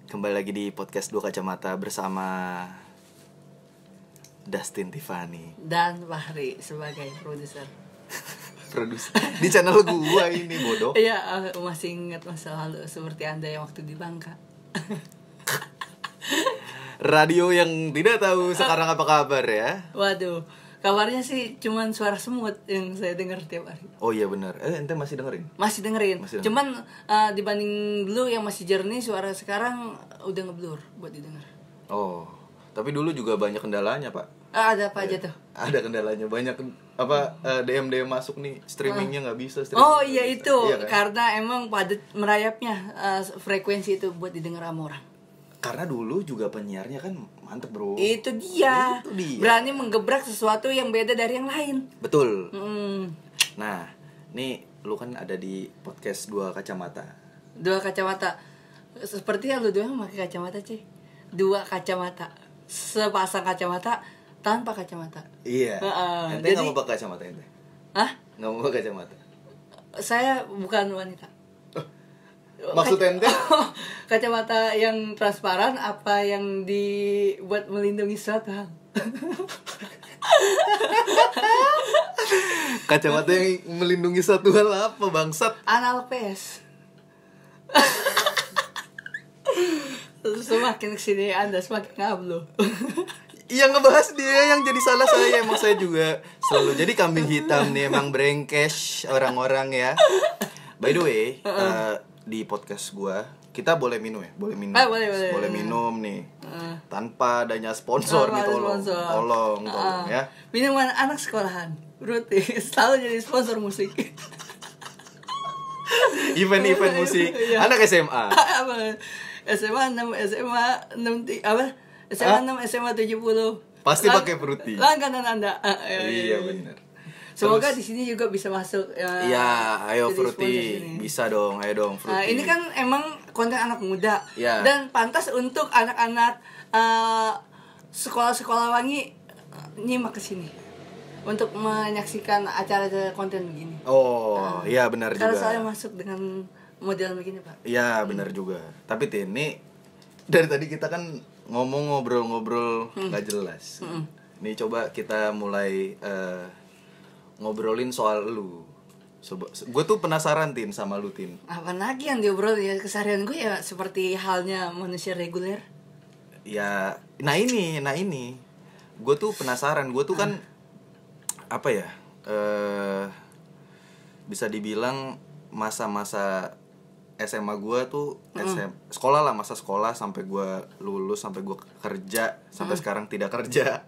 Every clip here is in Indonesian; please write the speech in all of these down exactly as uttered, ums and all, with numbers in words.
Kembali lagi di podcast Dua Kacamata bersama Dustin Tiffany dan Fahri sebagai produser. Produser di channel gua ini, bodoh. Iya, aku masih ingat masa lalu seperti Anda yang waktu di Bangka. Radio yang tidak tahu sekarang apa kabar ya. Waduh, kabarnya sih cuman suara semut yang saya dengar tiap hari. Oh iya benar. Eh ente masih dengerin? Masih dengerin. Masih dengerin. Cuman uh, dibanding dulu yang masih jernih, suara sekarang udah ngeblur buat didengar. Oh, tapi dulu juga banyak kendalanya, Pak. Ah, ada apa Ya, aja tuh? ada kendalanya banyak apa uh, D M D M masuk nih, streamingnya nggak bisa. Streaming Oh iya bisa. itu, Iya, kan? karena emang padat merayapnya uh, frekuensi itu buat didengar sama orang. Karena dulu juga penyiarnya kan mantep, bro. Itu dia. Itu dia. Berani menggebrak sesuatu yang beda dari yang lain. Betul. Hmm. Nah, nih lu kan ada di podcast Dua Kacamata. Dua kacamata. Seperti yang lu doang pakai kacamata, Ci. Dua kacamata. Sepasang kacamata tanpa kacamata. Iya. Uh, Ente jadi- nggak mau pakai kacamata ente? Hah? Nggak mau pakai kacamata? Saya bukan wanita. Maksud ente? Kacamata yang transparan apa yang dibuat melindungi suatu hal? Kacamata yang melindungi satu hal apa, bangsat? Anal pes. Semakin kesini Anda semakin ngablu. Yang ngebahas dia yang jadi salah saya. Emang saya juga selalu jadi kambing hitam nih. Emang brengkes orang-orang ya. By the way, uh, di podcast gua kita boleh minum ya? Boleh minum. Ah, boleh, boleh. Boleh minum nih. Uh. Tanpa adanya sponsor nih, Tanpa ada tolong. sponsor. Tolong, tolong Ah, ya. Minuman anak sekolahan Ruti selalu jadi sponsor musik. Event-event musik Iya. anak S M A. Apa? S M A enam, S M A enam, apa? S M A Hah? enam, S M A tujuh puluh. Pasti Lang- pakai Fruity. Langganan Anda. Ah, iya, Iya benar. Semoga Terus- di sini juga bisa masuk. Ya, Iya, ayo jadi Fruity. sponsor sini. Bisa dong, ayo dong Fruity. Nah, ini kan emang konten anak muda. Iya. Dan pantas untuk anak-anak eh, sekolah-sekolah wangi eh, nyimak ke sini untuk menyaksikan acara-acara konten begini. Oh, iya benar Karena juga. saya masuk dengan model begini, Pak. Iya, benar juga. Tapi Tin, ini dari tadi kita kan ngomong ngobrol-ngobrol nggak jelas. Hmm. Nih coba kita mulai eh, ngobrolin soal lu. Gue tuh penasaran Tin sama lu Tin. Apa lagi yang diobrol ya, keseharian gue ya seperti halnya manusia reguler. Ya, nah ini, nah ini. Gue tuh penasaran. Gue tuh kan apa ya? Eh bisa dibilang masa-masa S M A gue tuh S M sekolah lah, masa sekolah sampai gue lulus, sampai gue kerja, sampai sekarang tidak kerja.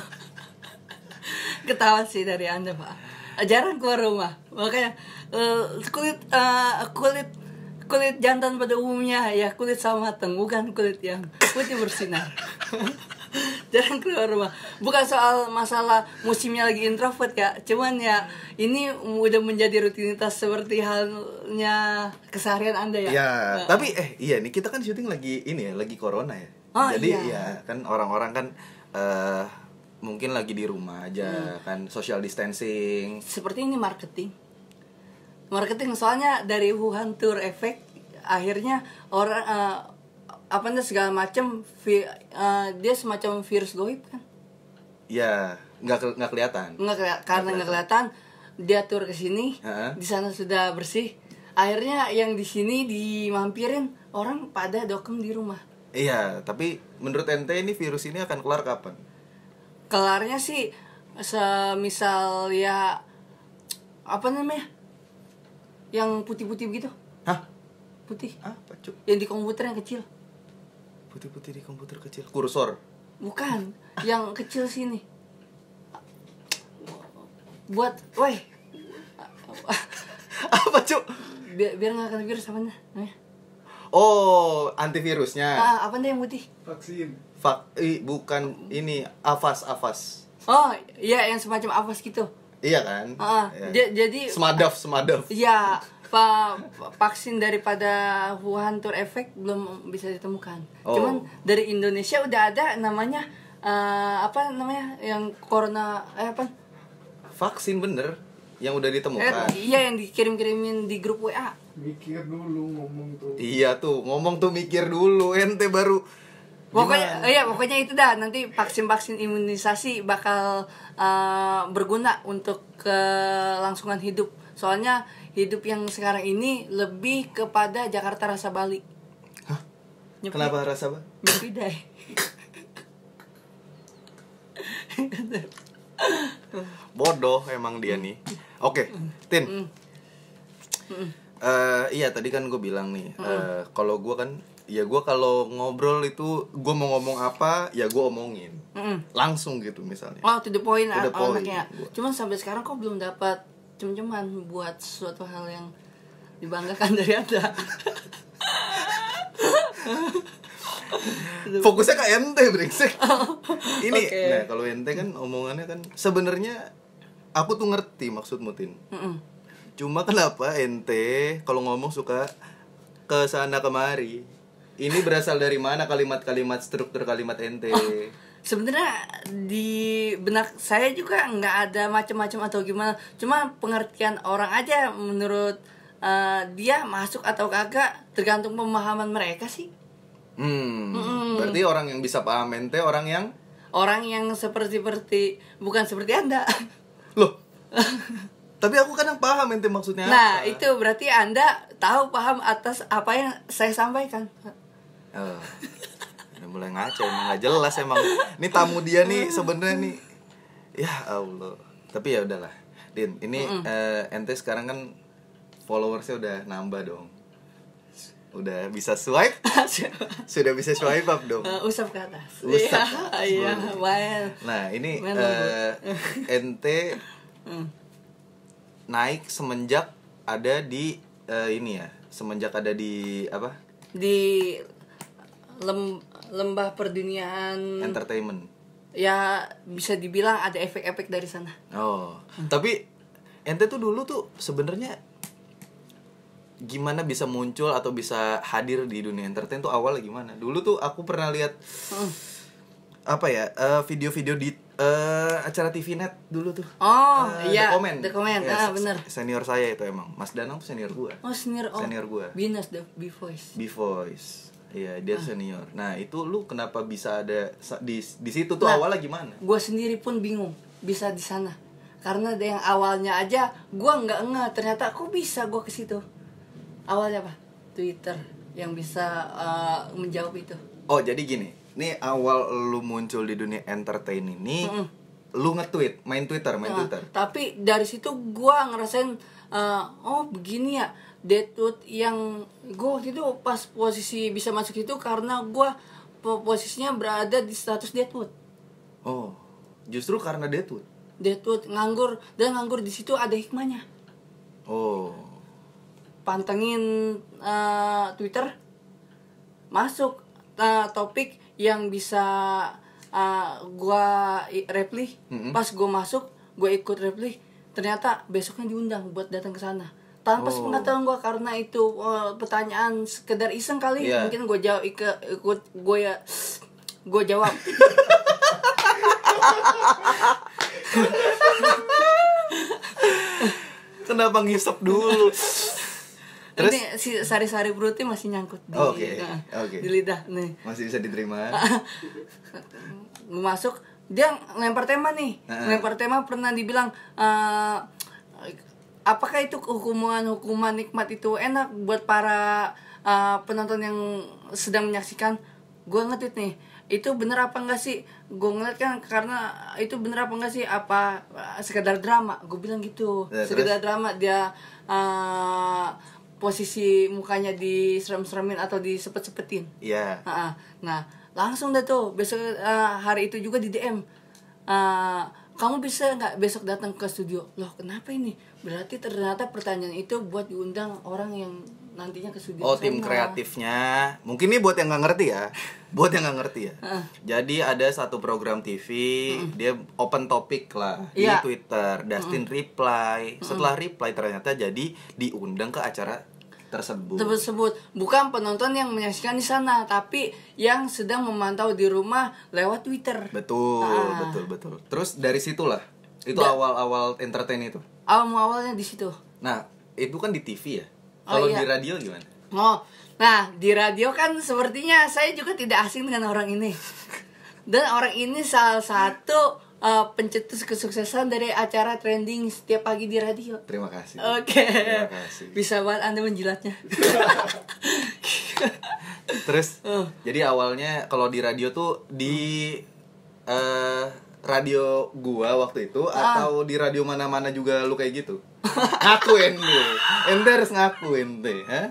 Ketahuan sih dari Anda, Pak. Jarang keluar rumah. Makanya eh, kulit eh, kulit kulit jantan pada umumnya ya kulit sama matang, bukan kulit yang putih bersinar. Jarang keluar rumah. Bukan soal masalah musimnya lagi introvert ya, cuman ya ini udah menjadi rutinitas seperti halnya keseharian Anda ya. Ya, Nah, tapi eh iya nih kita kan syuting lagi ini ya, lagi corona ya. Oh, Jadi iya. ya kan orang-orang kan eh mungkin lagi di rumah aja kan, social distancing. seperti ini marketing. Marketing soalnya dari Wuhan Tour Effect akhirnya orang eh, apa nih segala macam vi- eh, dia semacam virus goib kan. Ya, nggak ke- nggak kelihatan. Nggak keli- karena nggak kelihatan dia tur ke sini, Heeh. di sana sudah bersih. Akhirnya yang di sini dimampirin orang pada dokem di rumah. Iya, tapi menurut ente ini virus ini akan kelar kapan? Kelarnya sih semisal ya apa namanya? Yang putih-putih begitu. Hah? Putih. Apa, Cuk? Yang di komputer yang kecil. Putih-putih di komputer kecil. Kursor. Bukan, yang kecil sini. Buat, woi. Apa, Cuk? Biar biar nggak kena virus apa namanya? Oh, antivirusnya. Ah, apa nih yang putih? Vaksin. Fak, ih, bukan ini Avas, Avas. Oh, iya yang semacam avas gitu. Iya kan? Ah, Iya. j- jadi Semadaf, semadaf. ya pa, vaksin daripada Wuhan Tour Effect belum bisa ditemukan. Oh. Cuman dari Indonesia udah ada namanya eh, apa namanya yang corona eh apa? Vaksin bener yang udah Eh, ditemukan. iya yang dikirim-kirimin di grup W A. Mikir dulu ngomong tuh. Iya tuh, ngomong tuh mikir dulu, ente baru Pokoknya, gimana? iya pokoknya itu dah. Nanti vaksin-vaksin imunisasi bakal uh, berguna untuk kelangsungan hidup. Soalnya hidup yang sekarang ini lebih kepada Jakarta rasa Bali. Hah? Nyepi. Kenapa rasa apa? Nyepi deh. Bodoh emang dia nih. Oke, Tin. Eh, iya tadi kan gue bilang nih, eh, kalau gue kan, ya gue kalau ngobrol itu gue mau ngomong apa, ya gue omongin, Mm-mm. langsung gitu misalnya. Oh, to the point, To the ah, point. anaknya. Cuman sampai sekarang kok belum dapat cem-ceman buat suatu hal yang dibanggakan dari Anda. Fokusnya ke ente brengsek. Ini, Oke. nah kalau ente kan omongannya kan sebenarnya aku tuh ngerti maksudmu, Tin. Mm-mm. Cuma kenapa ente kalau ngomong suka ke sana kemari? Ini berasal dari mana kalimat-kalimat, struktur kalimat ente? Oh, sebenarnya di benak saya juga nggak ada macam-macam atau gimana. Cuma pengertian orang aja menurut uh, dia masuk atau kagak tergantung pemahaman mereka sih. Hmm, Mm-mm. berarti orang yang bisa paham ente orang yang Orang yang seperti seperti bukan seperti Anda. loh. Tapi aku kadang paham ente maksudnya Nah, apa. itu berarti Anda tahu paham atas apa yang saya sampaikan. Oh, udah mulai ngaco emang nggak jelas emang. Ini tamu dia nih sebenarnya nih. Ya Allah. Tapi ya udahlah. Din, ini eh, ente sekarang kan followersnya udah nambah dong. Udah bisa swipe? Sudah bisa swipe up dong. Uh, usap ke atas. Usap. Iya, iya, well. Nah, ini Well, eh, ente Hmm. naik semenjak ada di eh, ini ya, semenjak ada di apa? Di lem, lembah perduniaan Entertainment. ya bisa dibilang ada efek-efek dari sana. Oh, tapi ente tuh dulu tuh sebenarnya gimana bisa muncul atau bisa hadir di dunia entertain tuh awalnya gimana? Dulu tuh aku pernah lihat Hmm. apa ya, eh, video-video di eh, acara T V Net dulu tuh. Oh, Eh, iya. The Comment. The Comment. Ya, Ah, se- bener. Senior saya itu emang. Mas Danang tuh senior gua. Oh, senior oh. Senior gua. Binas the B-Voice. B-Voice. Iya, dia Ah. senior. Nah, itu lu kenapa bisa ada sa- di di situ tuh Nah, awalnya gimana? Gue sendiri pun bingung bisa di sana. Karena ada yang awalnya aja gue nggak ngeh, ternyata kok bisa gue ke situ. Awalnya apa? Twitter yang bisa uh, menjawab itu. Oh, jadi gini. Nih awal lu muncul di dunia entertain ini, Mm-mm. lu nge-tweet, main Twitter, main Nah, Twitter. tapi dari situ gue ngerasain uh, oh begini ya Deadwood yang gue waktu itu pas posisi bisa masuk itu karena gue posisinya berada di status Deadwood. Oh, justru karena dia tuh. Deadwood nganggur dan nganggur di situ ada hikmahnya. Oh. Pantengin uh, Twitter, masuk uh, topik yang bisa uh, gua i- reply. Mm-mm. Pas gua masuk, gua ikut reply. Ternyata besoknya diundang buat datang ke sana. Tanpa Oh. sepengetahuan gua karena itu uh, pertanyaan sekedar iseng kali. Iya. Mungkin gua jawab ke ikut gua ya gua jawab. Kenapa ngisep dulu? Terus? Ini si sari-sari perutnya masih nyangkut di, Oke, nah, oke. di lidah nih. Masih bisa diterima. Gue masuk, dia lempar tema nih. Heeh. Lempar tema pernah dibilang eh, apakah itu hukuman-hukuman nikmat itu enak buat para eh, penonton yang sedang menyaksikan? Gue nge-tweet nih, itu bener apa enggak sih? Gue ngeliat kan karena itu bener apa enggak sih? Apa eh, sekedar drama? Gue bilang gitu. Ya, sekedar terus? drama dia eh, posisi mukanya diserem-seremin atau disepet-sepetin. Iya. Ah, ah. Nah, langsung dah tuh besok eh, hari itu juga di D M. Eh, kamu bisa nggak besok datang ke studio? Loh, kenapa ini? Berarti ternyata pertanyaan itu buat diundang orang yang nantinya ke studio. Oh, tim sana. kreatifnya. Mungkin ini buat yang nggak ngerti ya. Buat yang nggak ngerti ya. Heeh. Jadi ada satu program T V, dia open topic lah di Iya. Twitter. Dustin reply. Setelah reply ternyata jadi diundang ke acara tersebut. Tersebut bukan penonton yang menyaksikan di sana, tapi yang sedang memantau di rumah lewat Twitter. Betul, Ah. betul, betul. Terus dari situlah itu Da- awal-awal entertain itu. Awal awalnya di situ. Nah, itu kan di T V ya. Oh, Kalau iya. di radio gimana? Oh, nah di radio kan sepertinya saya juga tidak asing dengan orang ini. Dan orang ini salah satu uh, pencetus kesuksesan dari acara trending setiap pagi di radio. Terima kasih. Oke. Terima kasih. Bisa banget Anda menjilatnya. Terus, Oh. jadi awalnya kalau di radio tuh di eh, radio gua waktu itu Ah. atau di radio mana-mana juga lu kayak gitu? Ngakuin deh. Ente harus ngakuin deh, ha?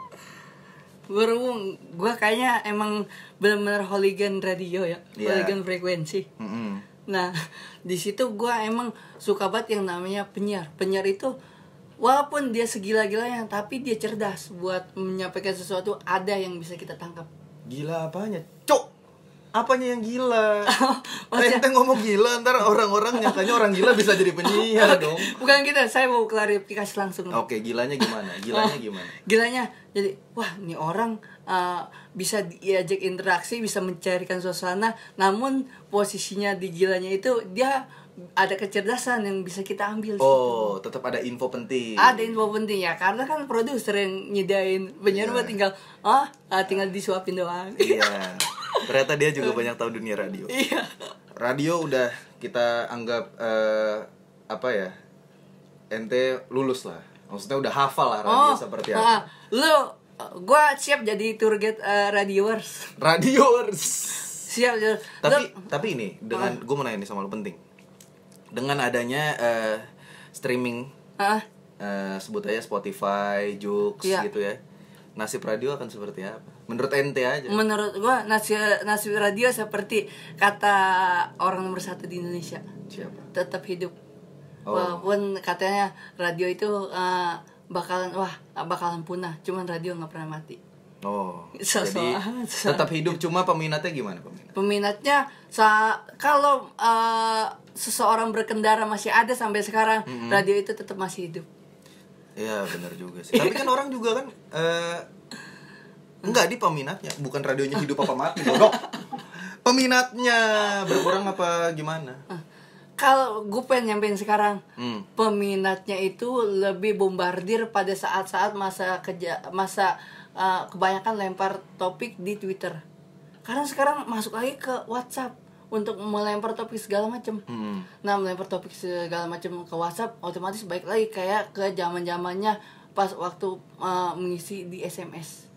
Berhubung gue kayaknya emang benar-benar hooligan radio ya, Iya. hooligan frekuensi. Mm-mm. Nah, di situ gue emang suka banget yang namanya penyiar. Penyiar itu walaupun dia segila-gilanya, tapi dia cerdas buat menyampaikan sesuatu, ada yang bisa kita tangkap. Gila apanya? Cok! Apanya yang gila? Maksudnya- Ente ngomong gila, ntar orang-orang nyangkanya orang gila bisa jadi penyiar dong. Bukan kita, saya mau klarifikasi langsung. Oke, gilanya gimana? Gilanya Oh, gimana? Gilanya, jadi wah ini orang uh, bisa diajak interaksi, bisa mencairkan suasana, namun posisinya di gilanya itu dia ada kecerdasan yang bisa kita ambil. Oh, tetap ada info penting. Ada info penting ya, karena kan produser yang nyedain penyiar Iya. mah tinggal ah ah, tinggal disuapin doang. Iya. Ternyata dia juga banyak tahu dunia radio. Iya. Radio udah kita anggap eh, apa ya? Ente lulus lah. Maksudnya udah hafal lah radio seperti ah, apa. lu gua siap jadi tour guide uh, radioers. Radioers. Siap. Lu- Tapi tapi ini dengan gue mau nanya nih sama lu penting. Dengan adanya eh, streaming ah, eh, sebut aja Spotify, Joox Iya. gitu ya. Nasib radio akan seperti apa? Menurut ente aja. menurut gua nasib nasib radio seperti kata orang nomor satu di Indonesia, Siapa? tetap hidup. Oh. Walaupun katanya radio itu uh, bakalan wah bakalan punah, cuman radio nggak pernah mati. Oh. So- Jadi so- tetap hidup, cuma peminatnya gimana peminat? Peminatnya sa kalau uh, seseorang berkendara masih ada sampai sekarang, radio itu tetap masih hidup. Iya benar juga sih. Tapi kan orang juga kan eh enggak di peminatnya, bukan radionya hidup apa mati, bodoh. Peminatnya berkurang apa gimana? Ah, kalau gue pengen nyampein sekarang, Hmm. peminatnya itu lebih bombardir pada saat-saat masa kerja masa uh, kebanyakan lempar topik di Twitter. Karena sekarang masuk lagi ke WhatsApp untuk melempar topik segala macam. Hmm. Nah, melempar topik segala macam ke WhatsApp otomatis baik lagi kayak ke zaman-zamannya pas waktu uh, mengisi di S M S.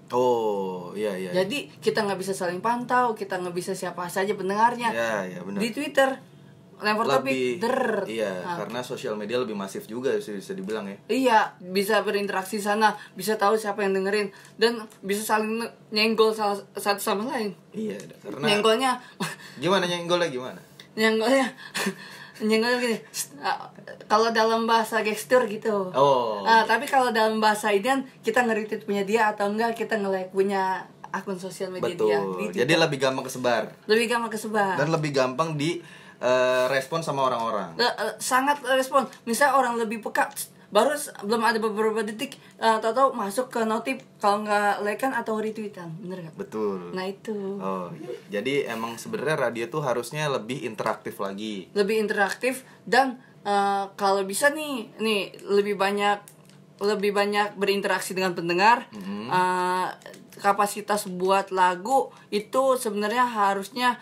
Oh, iya iya. Jadi kita nggak bisa saling pantau, kita nggak bisa siapa saja pendengarnya. Iya, iya benar. Di Twitter lempar topik, Lebih der. iya, Nah, karena sosial media lebih masif juga sih bisa dibilang ya. Iya, bisa berinteraksi sana, bisa tahu siapa yang dengerin, dan bisa saling ne- nyenggol salah, satu sama lain. Iya, karena Nyenggolnya, gimana nyenggolnya gimana? nyenggolnya, nyenggolnya gini. "Sst, ah, kalau dalam bahasa gestur gitu. Oh. Ah, tapi kalau dalam bahasa ini kan kita nge-retweet punya dia atau enggak kita nge-like punya akun sosial media dia. Betul. di Jadi Twitter. lebih gampang kesebar lebih gampang kesebar. dan lebih gampang di eh, respon sama orang-orang. Le- eh, sangat respon. Misal orang lebih peka, "Tsk, baru s- belum ada beberapa detik, uh, tahu-tahu masuk ke notif, kalau nggak like-an atau retweetan, bener gak? Betul. Nah itu Oh, jadi emang sebenarnya radio tuh harusnya lebih interaktif lagi. lebih interaktif dan uh, kalau bisa nih, nih lebih banyak lebih banyak berinteraksi dengan pendengar. Uh, kapasitas buat lagu itu sebenarnya harusnya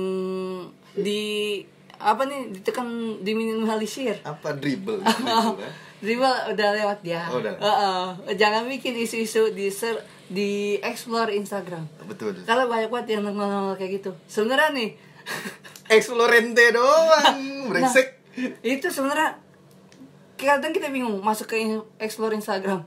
mm, di apa nih ditekan diminimalisir. Apa dribble? dribble ya? Dribble udah lewat dia. Oh, udah. Heeh. Jangan bikin isu-isu di ser, di explore Instagram. Betul. Kalau banyak banget yang nongol-nongol kayak gitu. Sebenarnya nih, Explorente doang, brengsek. itu sebenarnya kadang kita bingung masuk ke in- explore Instagram.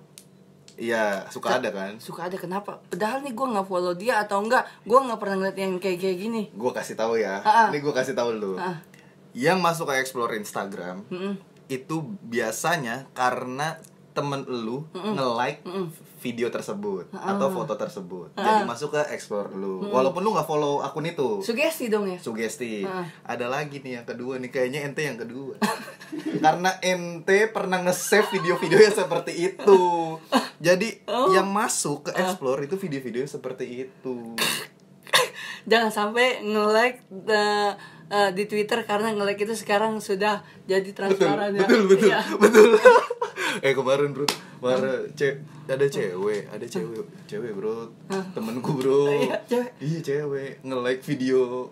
Iya, suka ada kan? Suka ada kenapa? Padahal nih gue nggak follow dia atau enggak, gue nggak pernah ngeliat yang kayak kayak gini. Gue kasih tahu ya. Ah, ah. Ini gue kasih tahu lu. Ah. Yang masuk ke explore Instagram Mm-mm. itu biasanya karena temen lu nge-like video tersebut atau foto tersebut. Jadi masuk ke explore lu. Walaupun lu nggak follow akun itu. Sugesti dong ya. Sugesti. Ah. Ada lagi nih yang kedua nih, kayaknya ente yang kedua. Karena ente pernah nge-save video-video yang seperti itu. Jadi Oh. yang masuk ke explore itu video-video seperti itu. Jangan sampai nge-like uh, uh, di Twitter karena nge-like itu sekarang sudah jadi Betul, transparan ya. betul, betul, Iya. betul. eh kemarin bro, Warna ce ada cewek, ada cewek, cewek bro, temenku bro. Iya, cewek. Iya cewek, nge-like video,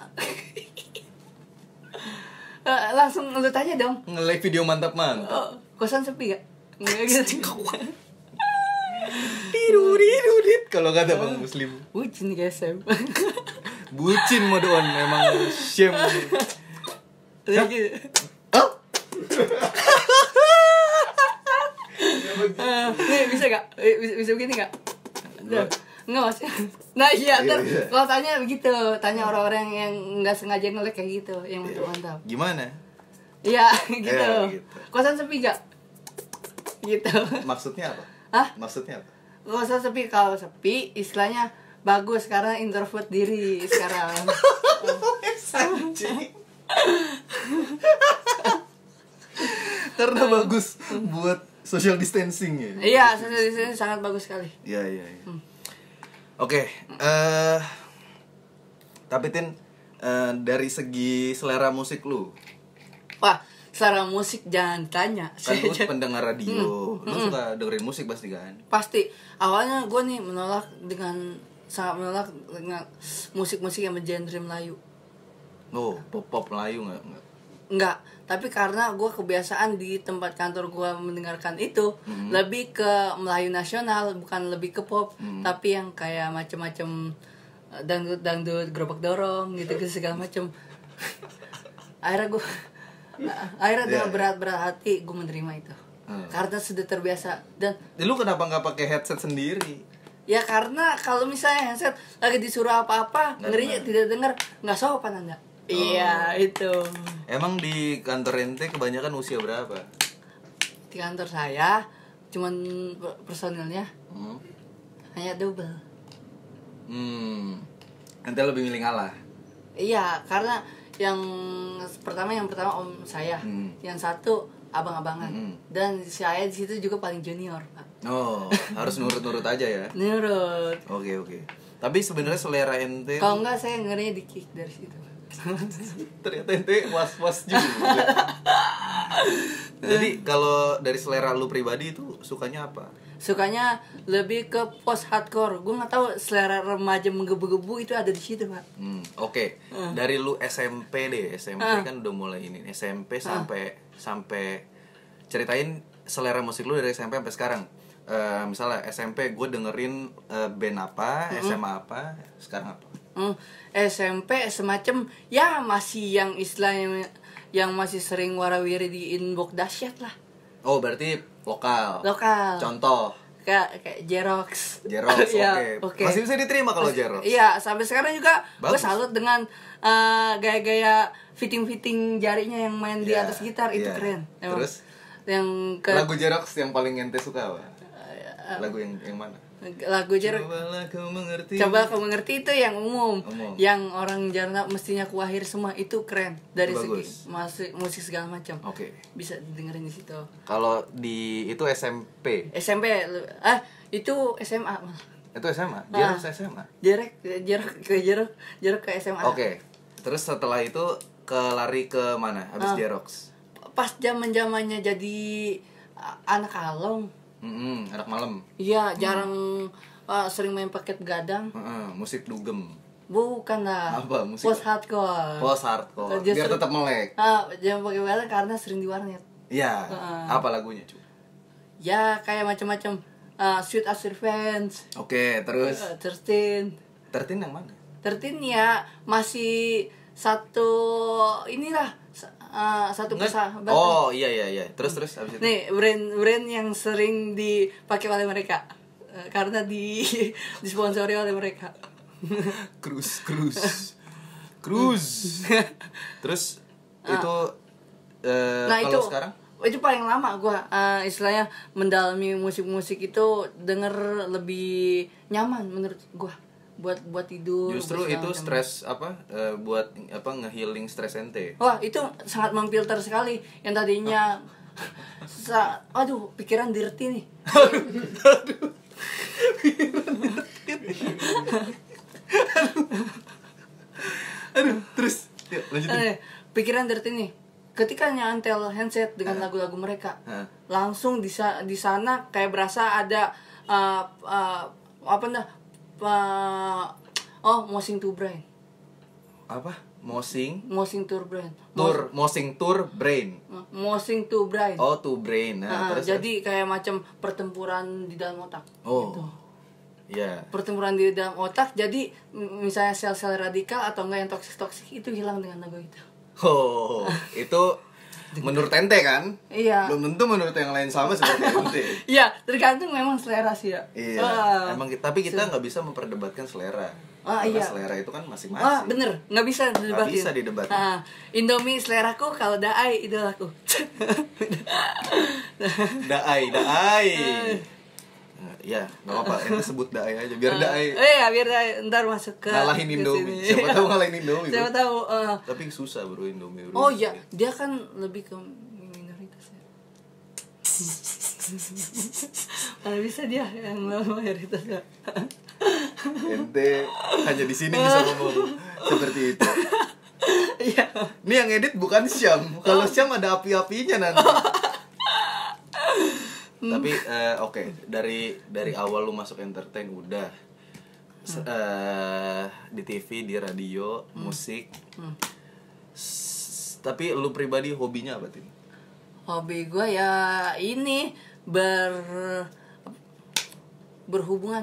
Eh, langsung lu tanya dong. nge-like video mantap-mantap. Oh, kosan sepi gak? Enggak gitu. Dirudit, kalau kata Bang Muslim. Bucin guys, Sam. Bucin modoan memang shame. Udah gitu. Oh, Eh, nih bisa gak? Eh, Bisa, bisa begini gak? Udah. Enggak mas. Nah iya, Iya, ntar iya. kalau tanya begitu, tanya orang-orang yang nggak sengaja nge-like kayak gitu, yang mantap-mantap. gimana? Iya, gitu. Iya, gitu. Kosan sepi gak? Gitu. Maksudnya apa? Hah? Maksudnya apa? Kosan sepi, kalau sepi istilahnya bagus karena introvert diri sekarang. Anjing. Karena bagus buat social distancing ya. Iya, social distancing sangat bagus sekali. Iya iya. iya. Oke, eh tapi Tin, eh, dari segi selera musik lu, Wah, selera musik jangan tanya. kan lu Saya- pendengar radio, lu suka dengerin musik pasti kan? Pasti awalnya gue nih menolak dengan sangat menolak dengan musik-musik yang bergenre Melayu. Oh, pop pop Melayu nggak? nggak? Enggak, tapi karena gue kebiasaan di tempat kantor gue mendengarkan itu Hmm. lebih ke Melayu nasional, bukan lebih ke pop, Hmm. tapi yang kayak macam-macam eh, dangdut dangdut gerobak dorong gitu gitu segala macam. Akhirnya gue akhirnya dengan Iya. berat-berat hati gue menerima itu. Hmm. Karena sudah terbiasa dan Ya, lu kenapa nggak pakai headset sendiri? ya karena kalau misalnya handset lagi disuruh apa-apa Nggak ngerinya dengar. tidak dengar, nggak sopan anda. Iya itu Emang di kantor ente kebanyakan usia berapa? di kantor saya cuman per- personilnya Hmm. hanya double. Hmm. Ente lebih milih ngalah. Iya karena yang pertama yang pertama om saya, Hmm. yang satu abang-abangan Hmm. dan saya di situ juga paling junior pak. Oh, harus nurut-nurut aja ya. Nurut. Oke oke. Tapi sebenarnya selera ente Kalau enggak saya ngerinya di kick dari situ. ternyata ente was-was juga. Jadi kalau dari selera lu pribadi itu sukanya apa? Sukanya lebih ke post hardcore. Gue nggak tahu selera remaja menggebu-gebu itu ada di situ pak. Hmm, oke. Dari lu S M P deh, S M P Ah. kan udah mulai ini. S M P sampai sampai ceritain selera musik lu dari S M P sampai sekarang. Eh, misalnya S M P gue dengerin eh, band apa, S M A apa, sekarang apa? Hmm, S M P semacam ya masih yang istilahnya yang masih sering warawiri di inbox dahsyat lah. Oh, berarti lokal. Lokal. Contoh, Kayak kayak Jerox. Jerox, Iya, oke. Masih bisa diterima kalau Jerox. Iya, sampai sekarang juga gue Bagus. salut dengan eh, gaya-gaya fitting-fitting jarinya yang main di Iya, atas gitar itu iya. keren. Emang. Terus? Yang ke Lagu Jerox yang paling ente suka apa? Lagu yang yang mana? lagu Jerox. Cobalah kau mengerti. Coba kamu mengerti itu yang umum, Umum. yang orang jarang mestinya kuahir semua itu keren dari Itu segi bagus. musik musik segala macam. Oke. Bisa didengerin di situ. Kalau di itu S M P, S M P lu- ah itu S M A malah. itu S M A, Jerox S M A. Jerek jerek ke jerek jerek ke S M A. Oke. Terus setelah itu ke lari ke mana? Habis Ah. Jerox. Pas zaman-zamannya jadi ah, anak along. Mm-mm, anak malam. Iya, jarang ah, sering main paket gadang. Heeh, musik dugem. Bukan lah. Apa, musik Post hardcore. Post hardcore. Justru- Biar tetap melek. Ah, jangan pakai gadang karena sering di warnet. Iya. Heeh. Apa lagunya, cu? Ya, kayak macam-macam ah, Sweet as Revenge. Oke, terus Uh, Tertin Tertin yang mana? Tertin ya masih satu inilah sa- uh, satu Nggak- persahabatan. Oh, iya iya iya. Terus terus habis itu. Nih brand-brand yang sering dipakai oleh mereka Uh, karena di disponsori oleh mereka. Cruise, cruise. Cruise. Terus itu eh Nah itu kalau sekarang itu paling lama gua uh, istilahnya mendalami musik-musik itu denger lebih nyaman menurut gua buat buat tidur. justru buat segala itu macam. stres apa eh, buat apa ngehealing stres ente. Wah itu sangat memfilter sekali yang tadinya sa aduh pikiran dirty nih. Aduh, terus ya, lanjutin. Eh, pikiran dirty nih ketika nyantel handset dengan lagu-lagu mereka, Hah? langsung di sa- di sana kayak berasa ada uh, uh, apa nah uh, oh Mosing to Brain, Apa? Mosing Mosing to Brain, Tour, Mosing Tour Brain. Mosing to Brain. Oh, to brain. Nah, Nah, terus jadi kayak macam pertempuran di dalam otak. Oh. Gitu. ya. Pertempuran di dalam otak, jadi m- misalnya sel-sel radikal atau enggak yang toksik-toksik itu hilang dengan lagu itu. Oh, itu menurut ente kan? Iya. Belum tentu menurut yang lain sama seperti ente. Iya, tergantung memang selera sih ya. Iya. Ah. Emang ki- tapi kita nggak bisa memperdebatkan selera. Ah, Karena iya. selera itu kan masing-masing. Ah, bener, nggak bisa didebatin. bisa didebatin. Ah, Indomie seleraku, kalau daai idolaku. Daai, daai. Nah, ya, nggak apa-apa. Ente sebut daai aja, biar daai Eh ya, biar daai ntar masuk ke ngalahin ke Indomie. sini. Siapa tahu ngalahin Indomie. Siapa bro. tahu. ah. Tapi susah bro Indomie. Bro. Oh iya, dia kan lebih ke minoritas ya. Mana bisa dia yang mayoritas ya. Ente hanya di sini bisa ngomong seperti itu. Iya. Ini yang edit bukan Syam. Kalau Syam ada api-apinya nanti. Tapi eh, oke, dari dari awal lu masuk entertain udah Se- eh, di T V, di radio, musik. S- tapi lu pribadi hobinya apa Tin? Hobi gue ya ini ber berhubungan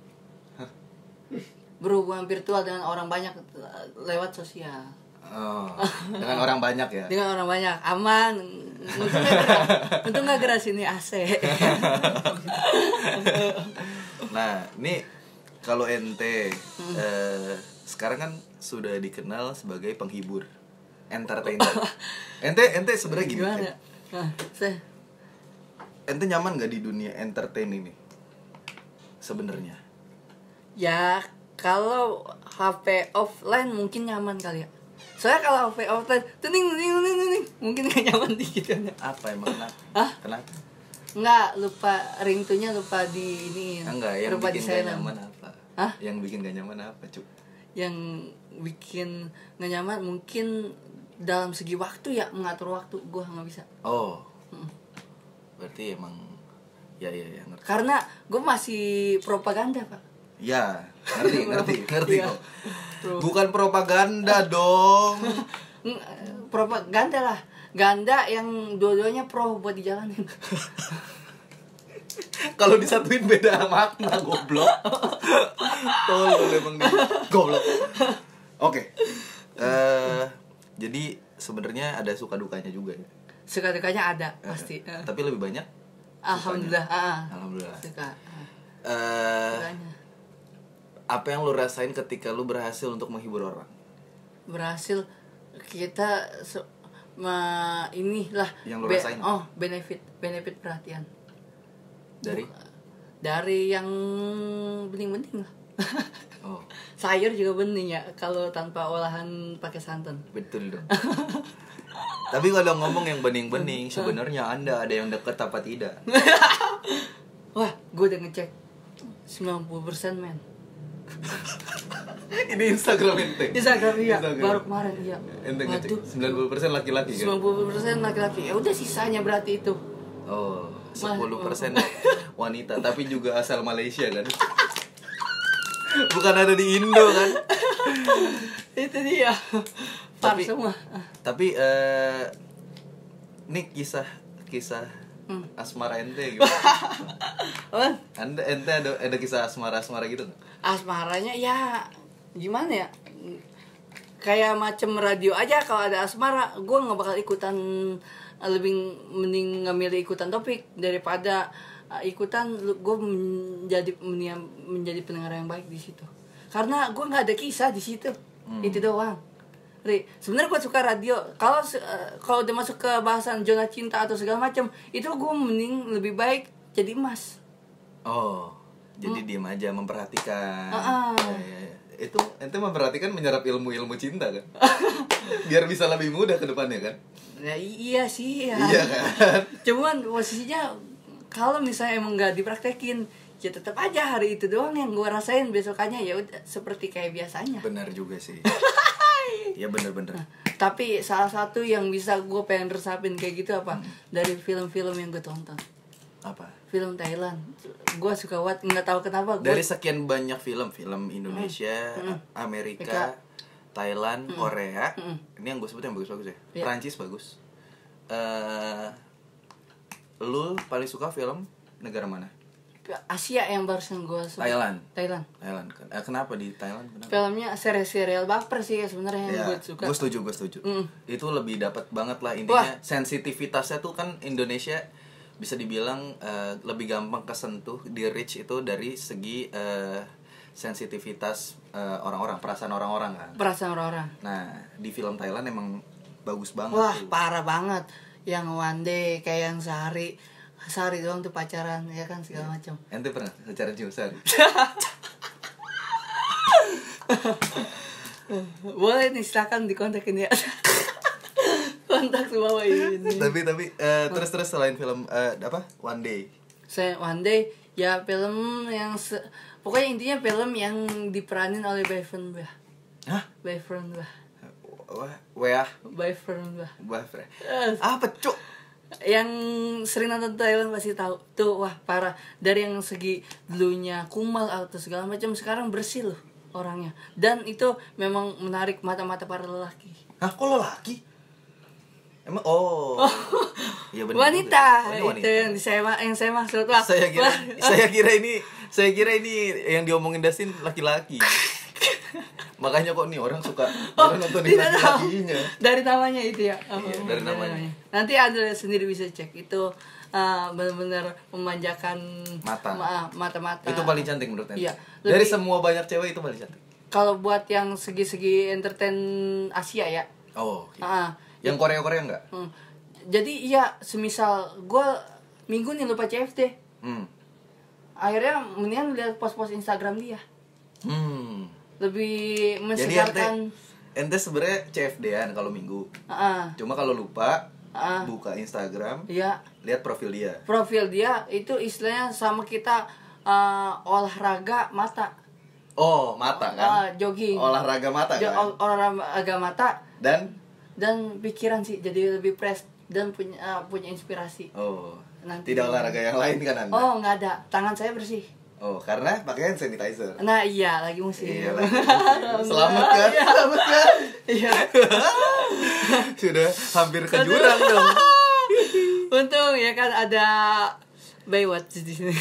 berhubungan virtual dengan orang banyak lewat sosial. Oh, dengan orang banyak ya. Dengan orang banyak aman. Untungnya gerak, untung nggak gerak sini A C. Nah, ini kalau ente eh, sekarang kan sudah dikenal sebagai penghibur, entertainer. Ente ente sebenarnya gini. Gimana? Tin. Nah, saya Ente nyaman gak di dunia entertain ini? Sebenarnya. ya kalau H P offline mungkin nyaman kali ya. Soalnya kalau H P offline tuning tuning tuning tuning mungkin gak nyaman dikit kan ya. Apa emang kenapa? Hah? Kenapa? Nggak, lupa ringtone-nya lupa di ini. Enggak, yang lupa bikin di gak silent. nyaman apa? Hah? Yang bikin gak nyaman apa, Cuk? Yang bikin nggak nyaman mungkin dalam segi waktu ya, mengatur waktu gua nggak bisa. Oh. Berarti emang ya ya ya ngerti. Karena gua masih propaganda, Pak. Ya, ngerti, ngerti, ngerti Iya. kok. Bukan propaganda dong. Ng- propaganda lah, ganda yang dua-duanya pro buat dijalanin. Kalau disatuin beda makna, goblok. Tolol emang nih. Goblok. Oke. Eh, jadi sebenarnya ada suka dukanya juga ya. Suka dukanya ada pasti. Eh, Tapi lebih banyak Alhamdulillah. Ah, alhamdulillah. suka. Ah, Eh, sukanya. apa yang lu rasain ketika lu berhasil untuk menghibur orang? Berhasil kita se- ma, inilah Yang lu rasain? oh benefit benefit perhatian Dari dari yang bening-bening lah. Oh, Sayur juga bening ya kalau tanpa olahan pakai santan. betul dong. Tapi kalau ngomong yang bening-bening, sebenarnya Anda ada yang deket apa tidak? Wah, gue udah ngecek sembilan puluh persen men. Ini Instagram ente. Instagram iya, Instagram. baru kemarin iya. Ente ngecek Waduh, sembilan puluh persen laki-laki kan? sembilan puluh persen laki-laki. Ya udah sisanya berarti itu. Oh, sepuluh persen wanita, tapi juga asal Malaysia kan? Bukan ada di Indo kan? Itu dia. Par Tapi- semua. Tapi eh ini kisah kisah Hmm. asmara ente gitu. Oh, Anda ente ada ada kisah asmara-asmara gitu nggak? asmaranya ya gimana ya? Kayak macem radio aja kalau ada asmara, gue nggak bakal ikutan. Lebih mending ngambil ikutan topik daripada uh, ikutan. Gue menjadi mendingan menjadi pendengar yang baik di situ. Karena gue nggak ada kisah di situ. Hmm. Itu doang. Ri, sebenarnya gue suka radio. Kalau se- uh, kalau udah masuk ke bahasan zona cinta atau segala macam, itu gue mending lebih baik jadi emas. Oh, jadi diem aja memperhatikan. Ah, ah. Ya, ya, ya. Itu ente memperhatikan menyerap ilmu-ilmu cinta kan? Biar bisa lebih mudah ke depannya kan? Ya iya sih ya. Iya kan? Cuman posisinya kalau misalnya emang nggak dipraktekin, ya tetap aja hari itu doang yang gue rasain, besokannya ya udah seperti kayak biasanya. Benar juga sih. ya bener-bener. Nah, tapi salah satu yang bisa gue pengen resapin kayak gitu apa? Hmm. Dari film-film yang gue tonton. Apa? Film Thailand. Gue suka banget, nggak tahu kenapa. Gua... Dari sekian banyak film, film Indonesia, hmm. Hmm. Amerika, Eka. Thailand, hmm. Korea. Hmm. Ini yang gue sebut yang bagus-bagus ya. Yeah. Perancis bagus. Uh, lu paling suka film negara mana? Asia yang barusan gue suka. Thailand. Thailand. Thailand. Eh, kenapa di Thailand? Kenapa? Filmnya serial-serial baper sih sebenarnya yang ya, gue suka. Gue setuju, gue setuju. Mm. Itu lebih dapat banget lah intinya. Wah. Sensitivitasnya tuh kan Indonesia bisa dibilang uh, lebih gampang kesentuh di reach itu dari segi uh, sensitivitas uh, orang-orang, perasaan orang-orang kan. Perasaan orang-orang. Nah, di film Thailand emang bagus banget. Wah, tuh. Parah banget. Yang one day kayak yang sehari sehari doang tuh pacaran ya kan segala macam. Ente pernah pacaran cuma sehari? Boleh nih, silakan dikontakin ya. Kontak semua ini. Tapi tapi uh, terus terus selain film uh, apa? One Day. Saya One Day ya film yang se- pokoknya intinya film yang diperanin oleh Bayfriend Bah. Hah? Bayfriend Bah. Wah, wah. Bayfriend Bah. Bayfriend. Apa, Cuk? Yang sering nonton Thailand pasti tahu tuh, wah parah. Dari yang segi dulunya kumal atau segala macam, sekarang bersih loh orangnya, dan itu memang menarik mata-mata para lelaki. Hah, kok lelaki? Emang oh, oh. Ya bener, wanita, bener. Oh, wanita itu yang saya yang saya maksud. Wah, saya kira wah. saya kira ini saya kira ini yang diomongin Dasin laki-laki. Makanya kok nih orang suka oh, nontonin laki-lakinya. Dari namanya itu ya. Oh, iya, dari namanya. namanya. Nanti Anda sendiri bisa cek itu, uh, benar-benar memanjakan mata. Ma- mata-mata. Itu paling cantik menurut Anda. Iya. Dari semua banyak cewek itu paling cantik. Kalau buat yang segi-segi entertain Asia ya. Oh. Okay. Uh, yang Korea-Korea enggak? Hmm. Jadi iya, semisal gue minggu nih lupa C F D. Hmm. Akhirnya mendingan lihat post-post Instagram dia. Hmm. Lebih mensegarkan. Jadi ente, ente sebenarnya C F D-an kalau minggu. Uh-uh. Cuma kalau lupa uh-uh. buka Instagram, iya. Lihat profil dia. Profil dia itu istilahnya sama kita uh, olahraga mata. Oh, mata kan? Uh, jogging. Olahraga mata kan? Jo- olahraga mata. Dan dan pikiran sih jadi lebih fresh dan punya uh, punya inspirasi. Oh. Nanti tidak olahraga yang lain kan Anda? Oh, nggak ada. Tangan saya bersih. Oh, karena pakai hand sanitizer. Nah, iya, lagi musim. Iya, lagi musim. Selamat kan? Selamat kan? Iya. Sudah hampir ke jurang dong. Untung ya kan ada Baywatch di sini.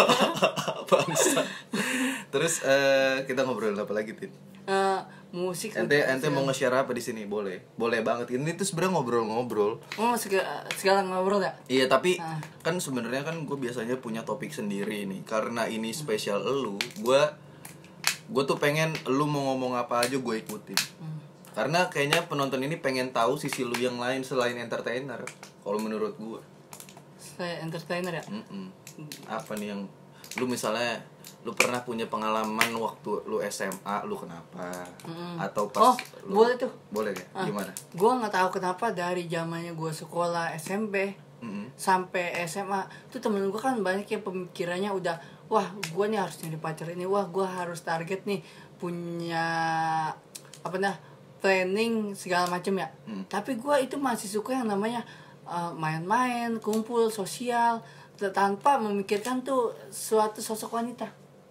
Bangsa. Terus uh, kita ngobrol apa lagi, Tin? Uh, musik. Ente ente mau nge-share apa di sini? Boleh. Boleh banget. Ini tuh sebenarnya ngobrol-ngobrol. Oh, segala, segala ngobrol ya? Iya, tapi uh. kan sebenarnya kan gue biasanya punya topik sendiri nih. Karena ini spesial elu, gue gue tuh pengen elu mau ngomong apa aja gue ikutin. Hmm. Karena kayaknya penonton ini pengen tahu sisi lu yang lain selain entertainer. Kalau menurut gue. Saya entertainer ya? Mm-mm. Apa nih yang lu misalnya lu pernah punya pengalaman waktu lu S M A lu kenapa? Mm-mm. Atau pas oh, lu, boleh tuh. Boleh ya? Ah, gimana? Gue nggak tahu kenapa dari zamannya gue sekolah S M P mm-hmm. sampai S M A tuh temen gue kan banyak yang pemikirannya udah, wah gue nih harus nyari pacar ini, wah gue harus target nih punya apa nah planning segala macam ya. Mm. Tapi gue itu masih suka yang namanya uh, main-main, kumpul, sosial tanpa memikirkan tuh suatu sosok wanita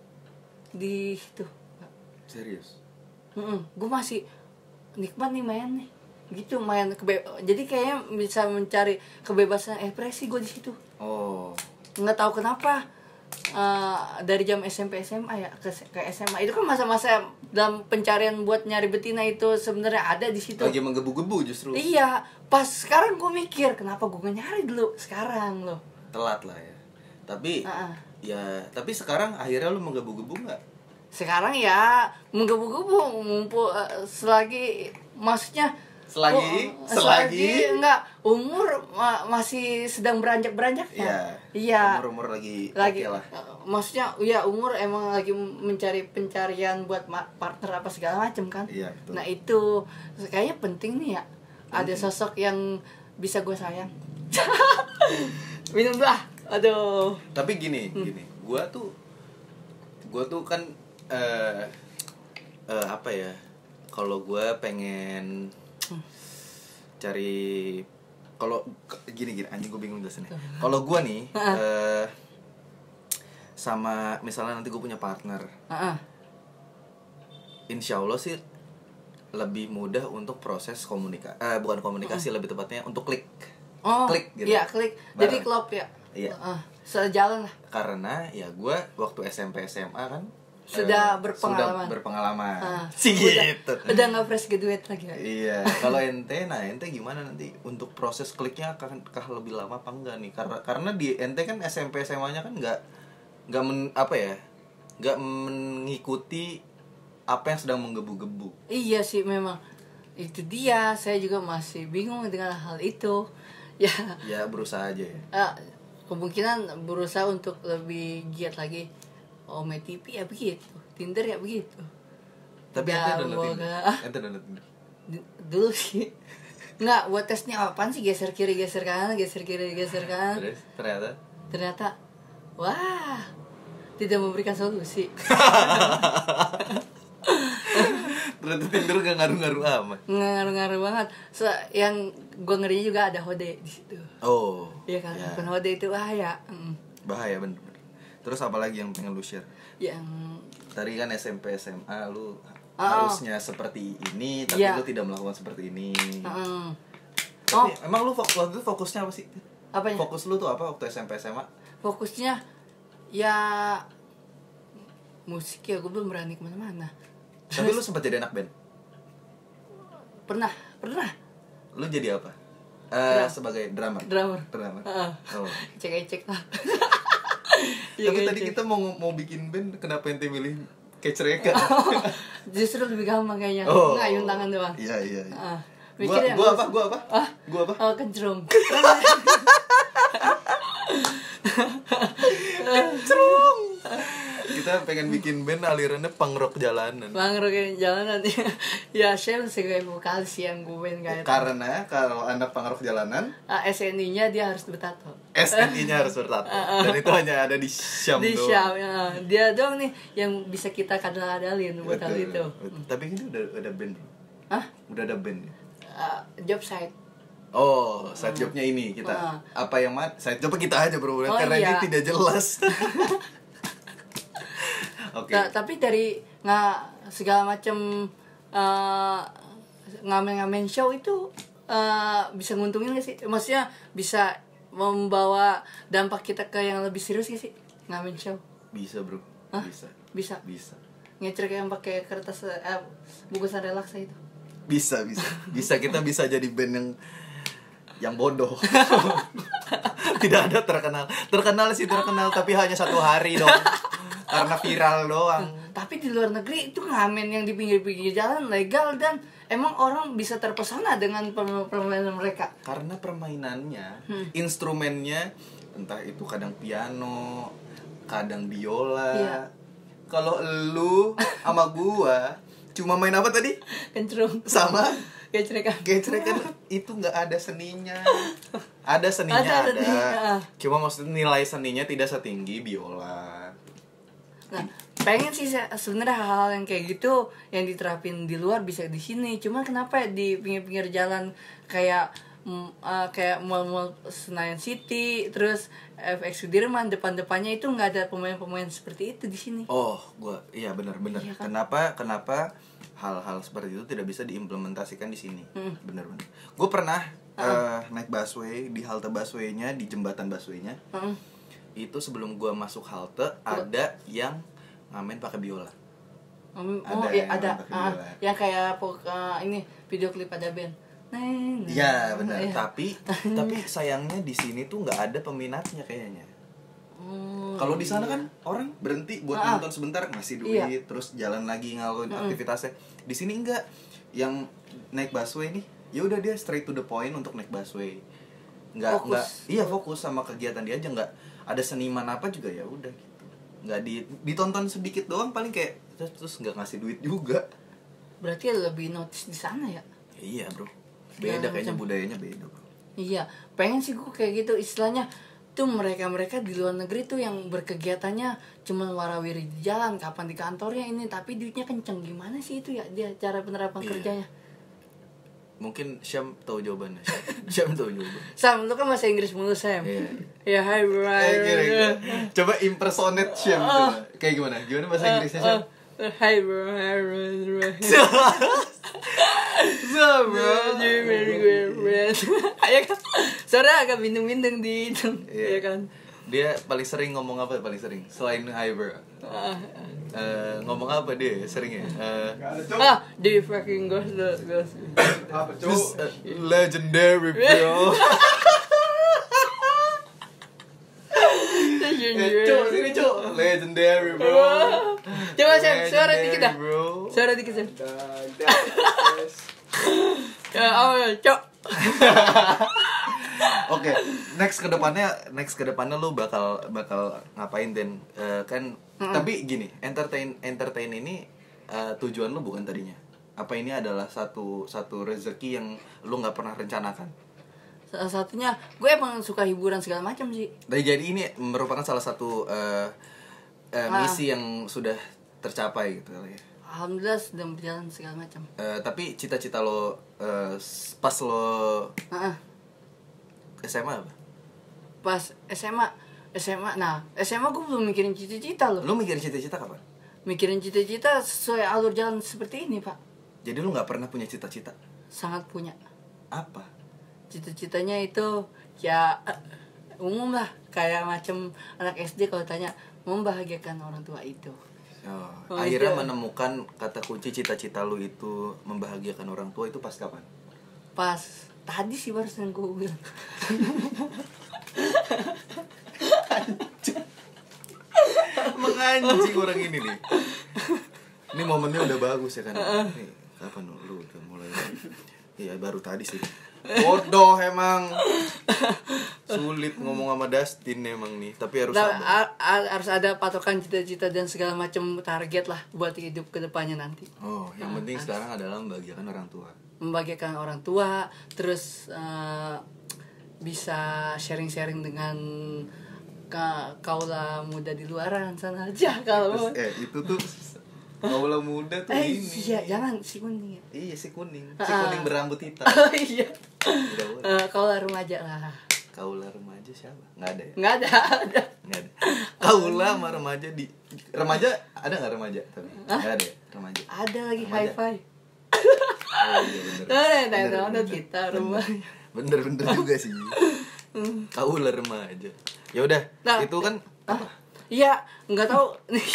di situ. Serius? Gue masih nikmat nih main nih, gitu main kebe- jadi kayaknya bisa mencari kebebasan ekspresi gue di situ. Oh. Nggak tahu kenapa uh, dari jam S M P S M A ya ke, ke S M A itu kan masa-masa dalam pencarian buat nyari betina itu sebenarnya ada di situ. Lagi menggebu-gebu justru. Iya, pas sekarang gue mikir kenapa gue nggak nyari dulu sekarang loh. Telat lah ya. Tapi uh-uh. ya, tapi sekarang akhirnya lu menggebu-gebu nggak? Sekarang ya menggebu-gebu mumpul uh, selagi maksudnya selagi oh, selagi, selagi enggak umur ma- masih sedang beranjak-beranjak ya. Iya. Iya. Umur-umur lagi lagi okay lah. Uh, maksudnya ya umur emang lagi mencari pencarian buat ma- partner apa segala macam kan. Iya, betul. Nah, itu kayaknya penting nih ya. Penting. Ada sosok yang bisa gue sayang. Minum lah. Aduh. Tapi gini, hmm. gini. Gua tuh gua tuh kan eh uh, uh, apa ya? kalau gue pengen cari kalau gini gini anjing gue bingung jelasinnya. Kalau gue nih uh, sama misalnya nanti gue punya partner, Uh-uh. insya Allah sih lebih mudah untuk proses komunikasi, eh, bukan komunikasi, uh-uh. lebih tepatnya untuk klik, oh, klik gitu. Iya klik, jadi klop ya. Iya. Uh, sejalan lah. Karena ya gue waktu S M P S M A kan sudah uh, berpengalaman. Sudah berpengalaman. Uh, sih gitu. Udah nggak fresh graduate lagi. Ya? Iya. Kalau ente, nah ente gimana nanti untuk proses kliknya akan kah lebih lama apa enggak nih? Karena karena di ente kan S M P S M A-nya kan nggak nggak men, apa ya? Nggak mengikuti apa yang sedang menggebu-gebu. Iya sih memang itu dia. Saya juga masih bingung dengan hal itu. Ya. Ya berusaha aja ya. Uh, kemungkinan berusaha untuk lebih giat lagi. Oh, Ome T V ya begitu, Tinder ya begitu. Tapi ya, ente download Tinder. Ah, Ente download Tinder. dulu sih. Nggak, buat tesnya apaan sih? Geser kiri, geser kanan, geser kiri, geser kanan. Terus ternyata Ternyata, wah, tidak memberikan solusi. ternyata Tinder gak ngaruh-ngaruh amat. Ngaruh-ngaruh banget. So, yang gue ngeri juga ada hode di situ. Oh. Iya kan, Ya. akun hode itu bahaya. Mm. Bahaya bener. Terus apa lagi yang pengen lu share? Yang Tadi kan S M P S M A lu Oh. harusnya seperti ini, tapi Iya. lu tidak melakukan seperti ini. Mm. Tapi Oh. emang lu fok- waktu itu fokusnya apa sih? Apanya? Fokus lu tuh apa waktu S M P S M A? Fokusnya ya musik ya, gue belum berani kemana-mana. Tapi lu sempat jadi anak band. Pernah, pernah. Lu jadi apa? Eh Drum. sebagai drummer. Drummer. Drummer. Heeh. Oh. Cek-cek lah. Tapi Iya, tadi cek. kita mau mau bikin band, kenapa ente milih kecreka? Justru lebih gampang kayaknya. Oh. Ngayun tangan doang. Iya iya. iya. Ah, Gua, mikir yang gua lurus. apa? Gua apa? Ah? Gua apa? Oh, kencrung. Cerung. Kita pengen bikin band alirannya punk rock jalanan. Bang Rokin jalanan ya, saya sebagai vokalis yang gue main kayak Karena kalau anak punk rock jalanan, ah, S N I-nya dia harus bertato. S N I-nya harus bertato. Dan itu hanya ada di Syam Di doang. Syam ya. Dia doang nih yang bisa kita kadal-kadalin buat hal Betul, itu. betul. Tapi ini udah ada band. Hah? Udah ada band. Ah, job site. Oh, side jobnya ini kita. Ah. Apa yang mat? Side job kita aja bro, Oh, karena iya. ini tidak jelas. Oke. Ta- tapi dari nggak segala macam uh, ngamen-ngamen show itu uh, bisa nguntungin gak sih? Maksudnya bisa membawa dampak kita ke yang lebih serius gak sih? Ngamen show Bisa bro. Hah? Bisa. bisa Bisa. ngecer yang pakai kertas eh, bungkusan relaksa itu. Bisa, bisa. Bisa kita bisa jadi band yang yang bodoh. Tidak ada terkenal. Terkenal sih terkenal tapi hanya satu hari dong. Karena viral doang. Tapi di luar negeri itu ngamen yang di pinggir-pinggir jalan legal dan emang orang bisa terpesona dengan permainan mereka. Karena permainannya, Hmm. instrumennya entah itu kadang piano, kadang biola. Iya. Kalau lu sama gua cuma main apa tadi? Kencrung Sama kecrekan. gecrek kan itu nggak ada seninya. Ada seninya Ada ada. seninya. Cuma maksudnya nilai seninya tidak setinggi biola. Nah, pengen sih se- sebenarnya hal-hal yang kayak gitu yang diterapin di luar bisa di sini. Cuma kenapa ya di pinggir-pinggir jalan kayak mm, uh, kayak mall-mall Senayan City, terus F X Sudirman depan-depannya itu nggak ada pemain-pemain seperti itu di sini. Oh, gua iya benar-benar. Iya kan? Kenapa kenapa hal-hal seperti itu tidak bisa diimplementasikan di sini? Hmm. Benar-benar. Gue pernah eh, naik busway di halte busway-nya, di jembatan busway-nya. Heeh. Itu sebelum gua masuk halte ada yang ngamen pakai biola. Um, Ada oh iya yang ada pakai ah, biola. yang kayak pok- uh, ini video klip ada band. Nah, nah, Iya benar. iya. Tapi tapi sayangnya di sini tuh nggak ada peminatnya kayaknya. Hmm, Kalau di sana iya. kan orang berhenti buat Ah. nonton sebentar ngasih duit, Iya. terus jalan lagi ngelakuin Mm-mm. aktivitasnya. Di sini enggak. Yang naik busway nih, ya udah dia straight to the point untuk naik busway. Enggak Fokus. enggak iya fokus sama kegiatan dia aja, enggak ada seniman apa juga ya udah gitu. Enggak di ditonton sedikit doang paling kayak terus, terus enggak ngasih duit juga. Berarti lebih notice di sana ya. Iya, Bro. Beda Ya, kayaknya macam- budayanya beda, Bro. Iya, pengen sih gue kayak gitu istilahnya itu mereka-mereka di luar negeri tuh yang berkegiatannya cuma warawiri di jalan, kapan di kantornya ini, tapi duitnya kenceng. Gimana sih itu ya dia cara penerapan Iya. kerjanya? Mungkin Syam tahu jawabannya. Syam tahu jawabannya. Sam, lu kan bahasa Inggris mulu, Sam. Iya. Ya, hi bro. Eh, gini, gini. Coba impersonate Syam coba. Kayak gimana? Gimana bahasa Inggrisnya Syam? Uh, hi bro, hi bro. So bro. Ya kan? Suara agak bindeng-bindeng di itu. Iya. Ya kan? Dia paling sering ngomong apa paling sering? Selain hi bro. Ah, Eh, ngomong apa dia seringnya? Eh, Gak ada cok. ah, di fucking ghost ghost. Apa cok? Just uh, legendary bro. Eh, Cuk, sini cuk. Legendary bro. Coba Sam, suara dikit dah. Legendary, bro. Suara dikit Sam. Dan guys. Ya, oh, cok. Oke, next ke depannya, next ke depannya lu bakal bakal ngapain Den? Eh, kan tapi gini, entertain entertain ini eh, tujuan lu bukan tadinya. Apa ini adalah satu satu rezeki yang lu nggak pernah rencanakan? Salah satunya, gue emang suka hiburan segala macam sih. Nah, jadi ini merupakan salah satu eh, eh, Ah. misi yang sudah tercapai gitu kali ya. Alhamdulillah sedang berjalan segala macam. Eh, tapi cita-cita lo eh, s- pas lo Heeh. S M A apa? Pas S M A, S M A, nah S M A gue belum mikirin cita-cita loh. Lo mikirin cita-cita kapan? Mikirin cita-cita sesuai alur jalan seperti ini pak. Jadi lo nggak pernah punya cita-cita? Sangat punya. Apa? Cita-citanya itu ya eh, umum lah, kayak macam anak S D kalau tanya membahagiakan orang tua itu. Oh, Oh, akhirnya iya. menemukan kata kunci cita-cita lu itu membahagiakan orang tua itu pas kapan? Pas tadi sih barusan gue bilang. Menganjing orang ini nih. Ini momennya udah bagus ya kan? Nih, kapan lu udah mulai? Iya baru tadi sih. Bodoh emang. Sulit ngomong sama Dustin emang nih, tapi harus Nah, sabar. a- a- harus ada patokan cita-cita dan segala macam target lah buat hidup kedepannya nanti. Oh, yang Nah, penting sekarang adalah membahagiakan orang tua. Membagikan orang tua, terus eh, bisa sharing-sharing dengan ka kaula muda di luaran sana aja kalau Terus, eh itu tuh kaula muda tuh eh ini. iya jangan si kuning ya. Iya si kuning, si Ah. kuning berambut hitam. Oh iya. Udah boleh. Eh, kaula remaja lah. Kaula remaja siapa? Nggak ada ya? Nggak ada, ada. Nggak ada. Kaula sama remaja di remaja ada nggak remaja? Tapi nggak ada ya remaja. Ada lagi Remaja. hi-fi. Oh iya bener. Nah, nah, Bener, nah, bener. kita Bener. rumah. Bener bener juga sih. Kaula remaja. Ya udah, Nah, itu kan Ah, iya, nggak tahu.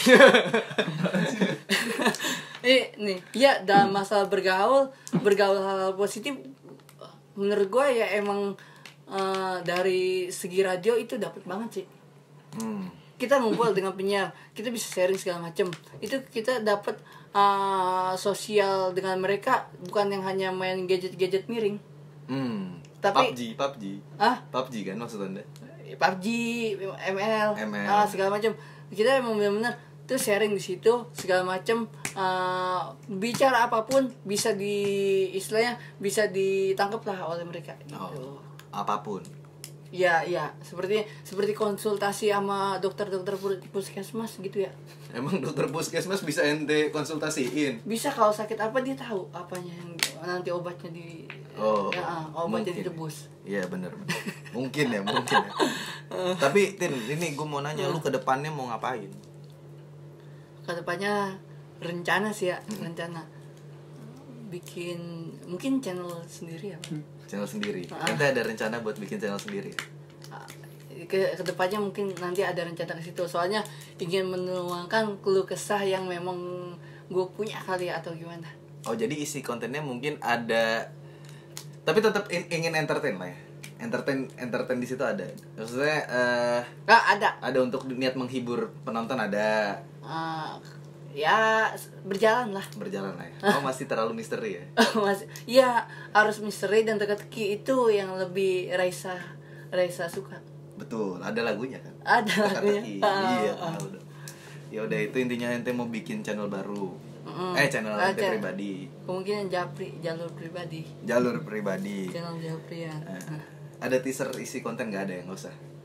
Nih, nih, ya dalam masalah bergaul, bergaul hal-hal positif, menurut gue ya emang eh, dari segi radio itu dapat banget sih. hmm. Kita ngumpul dengan penyiar, kita bisa sharing segala macem. Itu kita dapat eh, sosial dengan mereka, bukan yang hanya main gadget-gadget miring. Hmm. Tapi- P U B G, P U B G. Ah, P U B G kan maksud Anda? P U B G, M L, M L. ah, segala macam. Kita emang benar-benar tuh sharing di situ segala macam, uh, bicara apapun bisa di istilahnya bisa ditangkap lah oleh mereka gitu. Oh, apapun. Ya, ya, seperti seperti konsultasi sama dokter-dokter pu- puskesmas gitu ya. Emang dokter puskesmas bisa ente konsultasiin? Bisa kalau sakit apa dia tahu apanya yang nanti obatnya di Oh, ya, ah, obatnya mungkin. ditebus. Iya benar. Mungkin ya, mungkin ya. Tapi Tin, ini gue mau nanya lu ke depannya mau ngapain? Kedepannya rencana sih ya, rencana bikin mungkin channel sendiri ya Pak. Channel sendiri. Ah. Ente ada rencana buat bikin channel sendiri? ke kedepannya mungkin nanti ada rencana ke situ, soalnya ingin menuangkan keluh kesah yang memang gue punya kali ya atau gimana. Oh, jadi isi kontennya mungkin ada tapi tetap in- ingin entertain lah ya. Entertain entertain di situ ada. Maksudnya eh Nggak ada. ada untuk niat menghibur penonton ada. Eh, ya berjalan lah. Berjalan lah ya. Oh, masih terlalu misteri ya. Masih ya harus misteri dan teka-teki itu yang lebih Raisa Raisa suka. Betul, ada lagunya kan? Ada lagunya. Teka-teki. Ah, Iya, ah. tahu dong. Ya udah itu intinya ente mau bikin channel baru. Mm-mm. Eh, channel Ah, ente channel. pribadi. Kemungkinan japri jalur pribadi. Jalur pribadi. Channel japri ya. Eh, ada teaser isi konten nggak ada ya, nggak usah.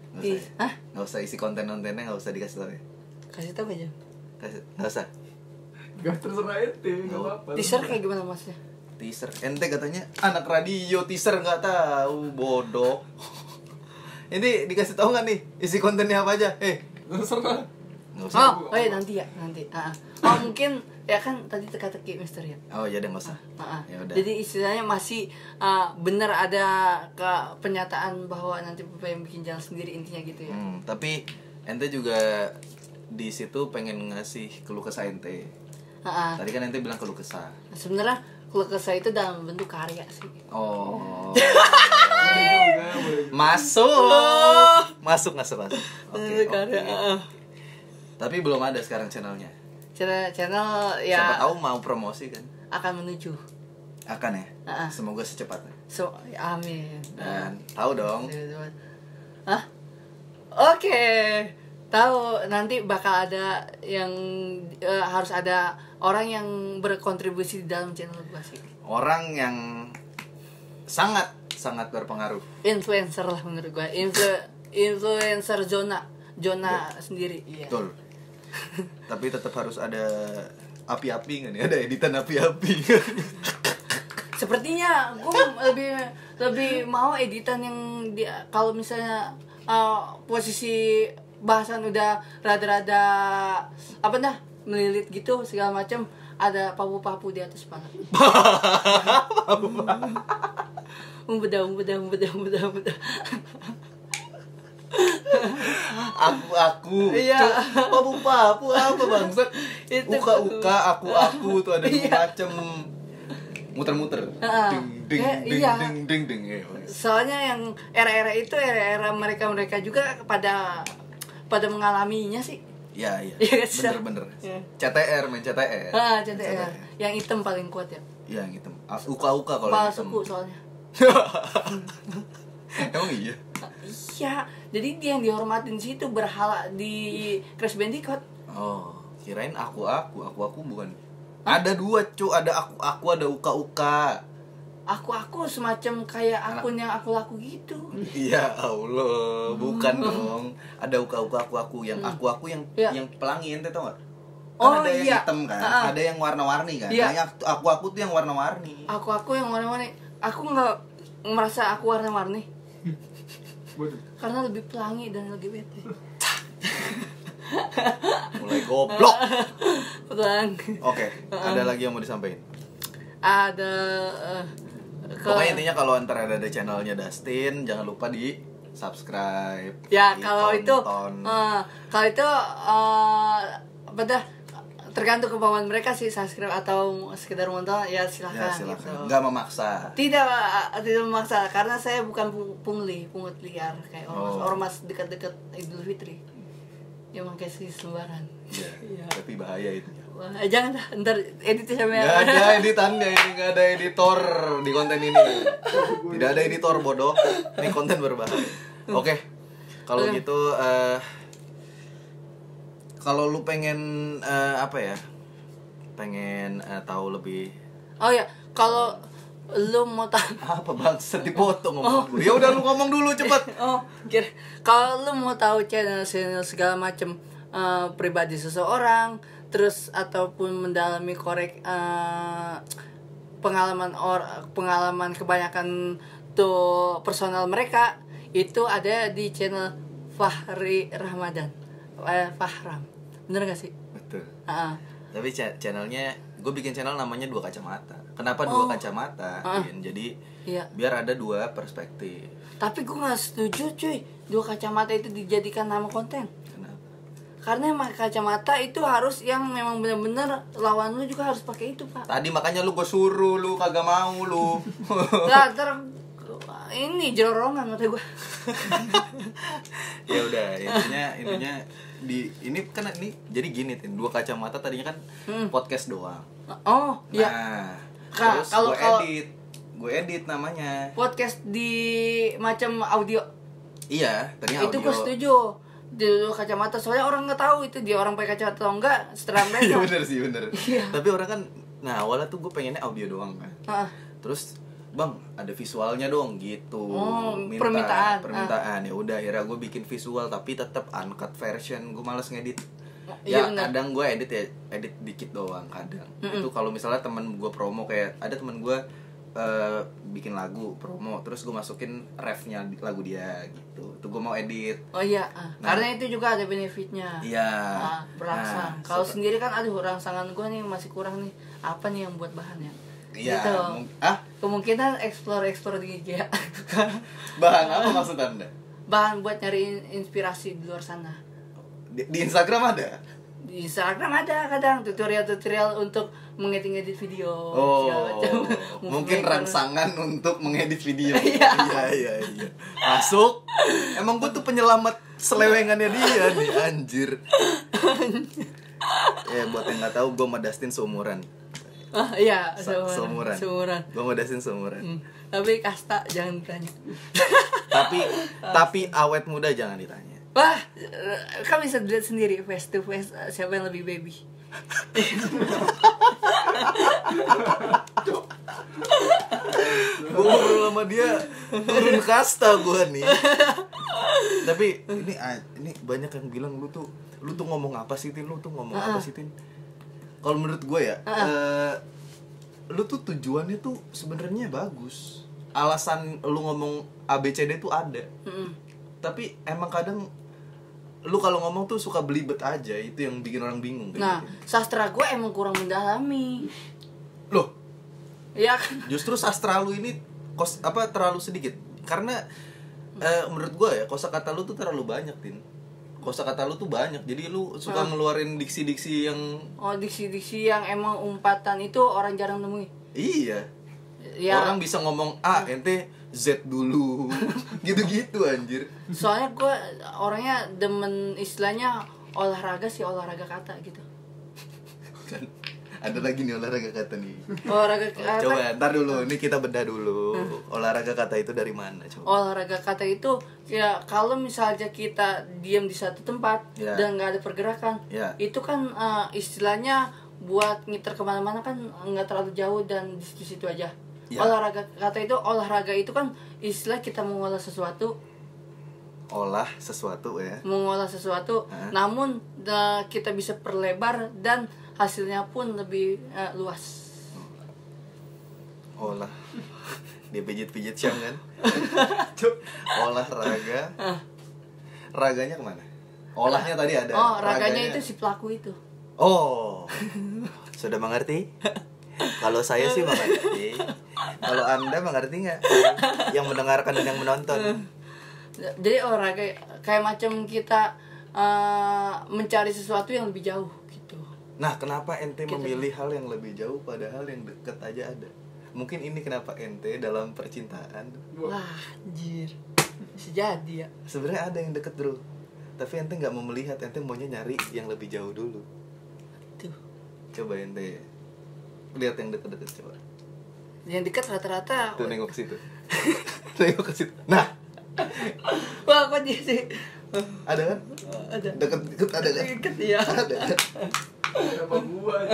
Nggak Di, usah ya? hah? Nggak usah isi konten-kontennya, nggak usah dikasih tau ya. Kasih tau aja. Kasih, nggak usah. Gak terserah ente, gak Oh. apa-apa. Teaser kayak gimana maksudnya? Teaser, ente katanya anak radio teaser nggak tahu, bodoh. Ini dikasih tahu nggak nih isi kontennya apa aja? Eh, Terserah. nggak usah. Oh, oh ya nanti ya, nanti. Ah, ah. Oh mungkin ya kan tadi teka-teki misteri ya. Oh ya udah nggak usah. Ah, ah. Ya udah. Jadi istilahnya masih ah, benar ada ke pernyataan bahwa nanti Bapak yang bikin jalan sendiri intinya gitu ya. Hmm, tapi ente juga di situ pengen ngasih keluh kesah ente. Ah, ah. Tadi kan ente bilang keluh kesah. Nah, sebenarnya keluh kesah itu dalam bentuk karya sih. Oh. Boleh juga, boleh juga. Masuk. Masuk masuk masuk. Oke. Eh, karya. oke. ah. Tapi belum ada sekarang channelnya. Channel channel Siapa ya tahu mau promosi kan? akan menuju. Akan ya. Ah, ah. Semoga secepatnya. So, ya, amin. Dan tahu dong. Hah? Oke. Tahu nanti bakal ada yang eh, harus ada orang yang berkontribusi di dalam channel gua sih. Orang yang sangat sangat berpengaruh. Influencer lah menurut gua. Influ- influencer zona zona sendiri. Iya. Betul. Tapi tetap harus ada api-api nggak nih? Ada editan api-api. Sepertinya gua lebih lebih mau editan yang dia kalau misalnya eh, posisi bahasan udah rada-rada apa dah melilit gitu segala macam ada papu-papu di atas kepala. Umbedah, umbedah, umbedah, umbedah, umbedah. aku aku. Iya. Papu papu apa bangsat? Itu. Uka uka aku aku tuh ada dua Iya. macam muter-muter. Ah, Ding ding eh, ding iya. ding ding ding. Ya, Soalnya yang era-era itu era-era mereka-mereka juga pada pada mengalaminya sih. ya iya. Iya, kan, Sir? Bener bener. Iya. C T R main C T R. Ah, C T R. Yang hitam paling kuat ya. Iya yang hitam. Ah, Uka uka kalau Kepala yang hitam. suku soalnya. Emang iya. Ah, iya, jadi dia yang dihormatin situ berhala di Crash Bandicoot. Oh, kirain aku aku aku aku bukan. Ada dua cu, ada aku aku ada uka uka. Aku-aku semacam kayak akun yang aku laku gitu. Ya Allah, bukan dong. Ada uka uka aku aku yang aku aku yang Iya. yang pelangi ente tau gak? Kan Oh, ada yang iya. hitam kan, Ah, ah. ada yang warna-warni kan. Iya. Nah, yang aku aku tuh yang warna-warni. Aku-aku yang warna-warni. Aku nggak merasa aku warna-warni Waduh. karena lebih pelangi dan lebih bete. Mulai goblok. Pelangi. Oke, ada lagi yang mau disampaikan. Ada eh, ke- Pokoknya intinya kalau ntar ada ada channelnya Dustin, jangan lupa di subscribe. ya kalau itu ditonton. eh, kalau itu eh, apa dah tergantung kemauan mereka sih subscribe atau sekedar nonton ya Ya silahkan, silakan. gitu. Nggak memaksa. Tidak eh, tidak memaksa karena saya bukan pung- pungli pungut liar kayak ormas Oh. ormas dekat-dekat Idul Fitri yang pakai si sembaran. Iya. Iya. Tapi bahaya itu. Wah, eh, jangan dah, ntar editnya sama Nggak ada editannya ini, nggak ada editor di konten ini. Tidak ada editor bodoh. Ini konten berbahaya. Oke, kalau Oke. gitu, eh, kalau lu pengen eh, apa ya? Pengen eh, tahu lebih Oh ya, kalau lu mau tahu apa bangsa dipotong ngomong gue. Ya udah lu ngomong dulu cepat. oh, kira kalau lu mau tahu channel-channel segala macam eh, pribadi seseorang, terus ataupun mendalami korek eh, pengalaman or pengalaman kebanyakan tuh personal mereka itu ada di channel Fahri Ramadan, eh, Fahram, bener gak sih? Betul. Ah, Tapi cha- channelnya, gue bikin channel namanya Dua Kacamata. Kenapa Dua Oh. Kacamata? Ah. Din? Jadi iya. biar ada dua perspektif. Tapi gue nggak setuju cuy, dua kacamata itu dijadikan nama konten. Kenapa? Karena emang kacamata itu harus yang memang benar-benar lawan lu juga harus pakai itu pak. Tadi makanya lu gue suruh, lu kagak mau lu. Lah ntar ini jerorongan mata gue. Ya udah, intinya intinya di ini kan ini jadi gini Tin, Dua Kacamata tadinya kan Hmm. podcast doang. Oh iya, Nah, Ka- terus kalau- gue kalau- edit, gue edit namanya. podcast di macam audio Iya, tadinya itu audio. gue setuju. Di dua kacamata soalnya orang nggak tahu itu dia orang pakai kacamata atau enggak setelah Iya mereka. bener sih bener. Iya. Tapi orang kan, nah awalnya tuh gue pengennya audio doang kan. Ah, Terus bang ada visualnya dong gitu. Oh, Minta, permintaan. permintaan ya udah akhirnya gue bikin visual tapi tetap uncut version, gue malas ngedit. Iya, Ya bener. kadang gue edit ya edit dikit doang kadang. Mm-mm. Itu kalau misalnya temen gue promo, kayak ada temen gue eh, bikin lagu promo terus gue masukin refnya di lagu dia gitu, itu gue mau edit. Oh iya, ah. Nah. Karena itu juga ada benefitnya. Iya. Ah, berangsang. Nah, Kalau set- sendiri kan aduh rangsangan gue nih masih kurang nih. Apa nih yang buat bahannya? Iya. Gitu. mung- ah Kemungkinan explore-explore di I G A. bahan apa maksud anda? Bahan buat nyari in- inspirasi di luar sana. Di, di Instagram ada? Di Instagram ada kadang tutorial-tutorial untuk mengedit-edit video. Oh, segala macam. mungkin Movie maker. rangsangan untuk mengedit video. Iya. iya, iya, iya. Masuk. Emang gue tuh penyelamat selewengannya dia nih, anjir. Ya buat yang nggak tahu, gue sama Dustin seumuran. Ah iya, Se- seumuran. seumuran. Seumuran. Gue sama Dustin seumuran. Hmm. Tapi kasta jangan ditanya. Tapi tapi awet muda jangan ditanya. Wah, kan bisa dilihat sendiri face to face eh, siapa yang lebih baby. Gue ngobrol sama dia turun kasta gue nih. Tapi ini ah, ini banyak yang bilang lu tuh lu tuh ngomong apa sih Tin? Lu tuh ngomong apa sih Tin? Kalau menurut gue ya, eh, lu tuh tujuannya tuh sebenarnya bagus. Alasan lu ngomong A B C D tuh ada. Mm-mm. Tapi emang kadang lu kalau ngomong tuh suka belibet aja, itu yang bikin orang bingung kayak Nah, gitu. sastra gue emang kurang mendalami. Loh, Iya kan? justru sastra lu ini kos apa terlalu sedikit. Karena eh, menurut gue ya kosakata lu tuh terlalu banyak, Tin. Kosakata lu tuh banyak. Jadi lu suka Ah. ngeluarin diksi-diksi yang Oh, diksi-diksi yang emang umpatan itu orang jarang nemui. iya. Ya, Orang bisa ngomong A, ente Z dulu. Gitu-gitu anjir. soalnya gue orangnya demen istilahnya olahraga sih, olahraga kata gitu. Kan ada lagi nih olahraga kata nih. Olahraga kata. Coba ntar dulu, ini kita bedah dulu. Olahraga kata itu dari mana coba? Olahraga kata itu ya kalau misalnya kita diam di satu tempat Ya. dan nggak ada pergerakan, Ya. itu kan eh, istilahnya buat ngiter kemana-mana kan nggak terlalu jauh dan di situ-situ aja. Ya. Olahraga kata itu olahraga itu kan istilah kita mengolah sesuatu, Olah sesuatu ya. mengolah sesuatu, Hah? namun eh, kita bisa perlebar dan hasilnya pun lebih eh, luas. Olah. Dia pijit-pijit Syam kan? Olahraga. Raganya kemana? Olahnya tadi ada. Oh, raganya itu si pelaku itu. Oh. Sudah mengerti? Kalau saya sih mengerti. Kalau Anda mengerti nggak? Yang mendengarkan dan yang menonton. Jadi olahraga kayak macam kita eh, mencari sesuatu yang lebih jauh gitu. Nah, kenapa ente Gitu. memilih hal yang lebih jauh padahal yang deket aja ada? Mungkin ini kenapa ente dalam percintaan Wah, anjir. Bisa jadi ya. sebenarnya ada yang deket, Bro. Tapi ente nggak mau melihat, ente maunya nyari yang lebih jauh dulu. Tuh. Coba ente lihat yang deket-deket coba. Yang dekat rata-rata. Tuh nengok ke situ. Nengok ke situ. Nah, Wah, kok dia sih? ada kan? Ada. Deket-deket ada kan? Deket ya. Ada kan? Kenapa gua aja?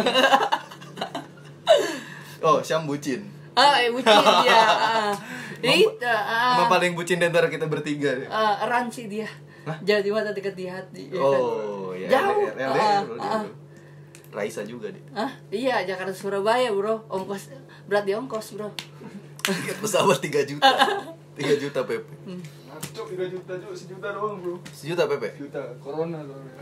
Oh, Syam bucin. Ah, eh bucin dia. Ah. Itu Emang ah. paling bucin di antara kita bertiga deh. Ah, ranci dia. Hah? Jadi mata dekat di hati. ya kan? Oh, ya. Jauh. L D R, Ah, bro, dia, ah. bro. Raisa juga deh. Ah, iya, Jakarta Surabaya, Bro. Ongkos berat di ongkos, Bro. Tiket pesawat tiga juta. tiga juta P P. Cuk, tiga juta cuk, sejuta doang bro. Sejuta P P. Juta, corona soalnya.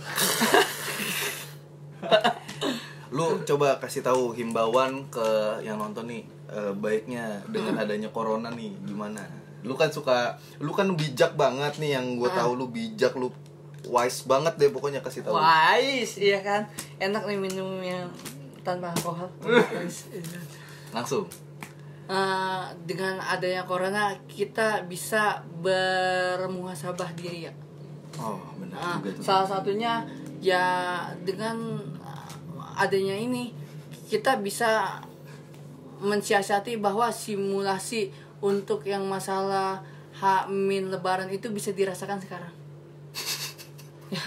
Lu coba kasih tahu himbauan ke yang nonton nih, eh, baiknya dengan adanya corona nih gimana? Lu kan suka, lu kan bijak banget nih, yang gue tahu lu bijak, lu wise banget deh pokoknya, kasih tahu. Wise, iya kan. Enak nih minum yang tanpa alkohol. Wise, iya. Langsung. Eh, dengan adanya corona kita bisa bermuhasabah diri ya. Oh, benar Ah, juga tuh. salah satunya ya dengan ah, adanya ini kita bisa mensiasati bahwa simulasi untuk yang masalah H-min lebaran itu bisa dirasakan sekarang. Ya,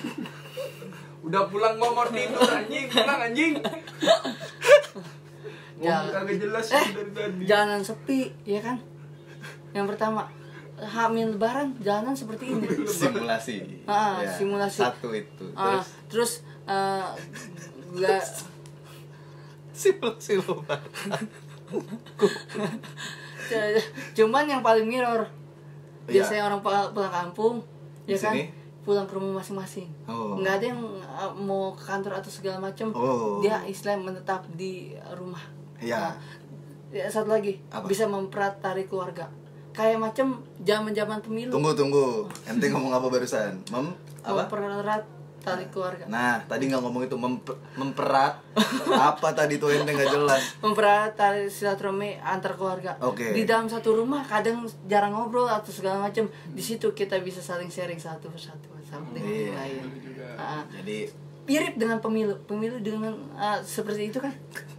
Udah pulang gua mau tidur anjing, pulang anjing. Ngomong kagak jelas eh dari tadi. jalanan sepi ya kan. Yang pertama hamil lebaran jalanan seperti ini. Simulasi. Ah, Ya, simulasi. Satu itu. Ah, Terus terus eh, nggak simulasi lebaran. cuman yang paling mirror Iya. biasanya orang pulang, pulang kampung Di ya kan sini? pulang ke rumah masing-masing. Oh. Nggak ada yang uh, mau ke kantor atau segala macam. Oh. Dia Islam menetap di rumah. Iya. Nah, ya, satu lagi Apa? bisa mempererat tali keluarga. Kayak macam zaman-zaman pemilu. Tunggu tunggu. Ente ngomong apa barusan? Mem apa? Mempererat tali keluarga. Nah, tadi nggak ngomong itu memper, memperat. Apa tadi tuh ente nggak jelas? Mempererat tali silaturahmi antar keluarga. Oke. Di dalam satu rumah kadang jarang ngobrol atau segala macam. Di situ kita bisa saling sharing satu persatu satu dengan yang Iya. lain. Ah, Jadi mirip dengan pemilu. Pemilu dengan ah, seperti itu kan?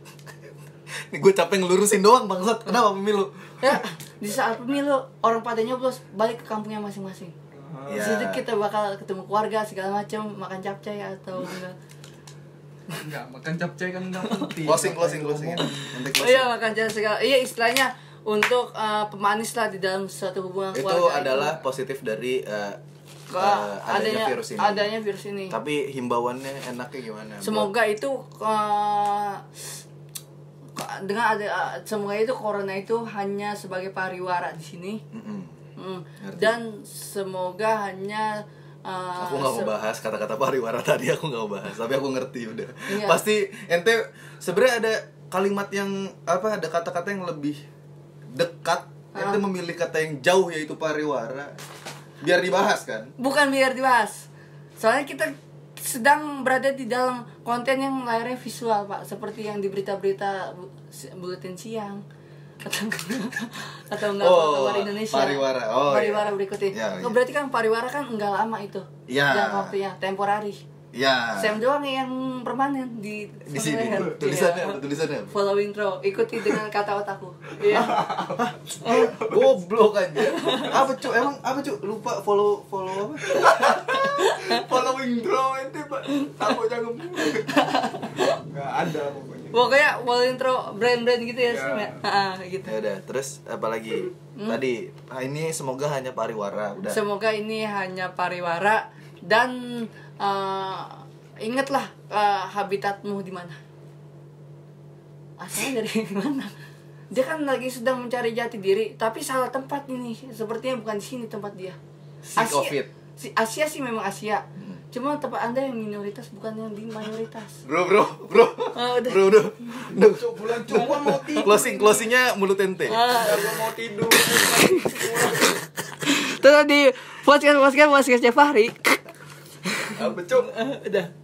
ini gue capek ngelurusin doang bangsat. Kenapa pemilu? Ya, di saat pemilu orang pada nyoblos balik ke kampungnya masing-masing. Di Ya. situ kita bakal ketemu keluarga segala macam, makan capcay atau enggak. Enggak, makan capcay kan enggak penting. Closing closing closing. Ente Oh closing. iya, makan capcay segala. Iya, istilahnya untuk uh, pemanis lah di dalam suatu hubungan Itu keluarga. adalah positif dari eh, Ke- eh, adanya, adanya virus ini. adanya virus ini. Tapi himbauannya enaknya gimana? Semoga itu uh, dengan ada semoga itu corona itu hanya sebagai pariwara di sini. Mm-mm. Hmm. Ngerti. Dan semoga hanya uh, Aku nggak mau se- bahas kata-kata pariwara tadi, aku nggak mau bahas, tapi aku ngerti udah. Iya. Pasti ente sebenarnya ada kalimat yang apa, ada kata-kata yang lebih dekat. Ente Ah. memilih kata yang jauh yaitu pariwara. Biar dibahas kan? bukan biar dibahas. Soalnya kita sedang berada di dalam konten yang layarnya visual, Pak, seperti yang di berita-berita bu- si- buletin siang atau atau enggak Oh, kabar Indonesia. pariwara. Oh, pariwara iya. berikutnya. Ya, iya. Berarti kan pariwara kan enggak lama itu. Ya. Jangka waktunya temporari. Ya. Sam doang yang permanen di Di sini leher. tulisannya Iya. apa? Tulisannya apa? Follow intro, ikuti dengan kata otakku. Iya. Oh, goblok aja. Apa cu? Emang apa cu? Lupa follow follow apa? Following draw ente, Pak. Tahu jangan. Enggak ada pokoknya. Pokoknya follow intro brand-brand gitu ya, Ya. Sam, ya. Ah, gitu. Ya udah, terus apa lagi? Tadi ah, ini semoga hanya pariwara, udah. Semoga ini hanya pariwara dan uh, ingatlah uh, habitatmu di mana. Asalnya dari mana? Dia kan lagi sedang mencari jati diri, tapi salah tempat ini. Sepertinya bukan di sini tempat dia. Sick of it. si- Asia sih memang Asia. Cuma tempat Anda yang minoritas bukan yang di mayoritas. Bro, bro, bro. Oh, udah. Bro, udah. Udah. Cuk, bulan cuk, gua mau tidur. Closing closingnya mulut ente. Ah, Gua mau tidur. itu tadi podcast podcast podcastnya Fahri. Apa cuk? Udah.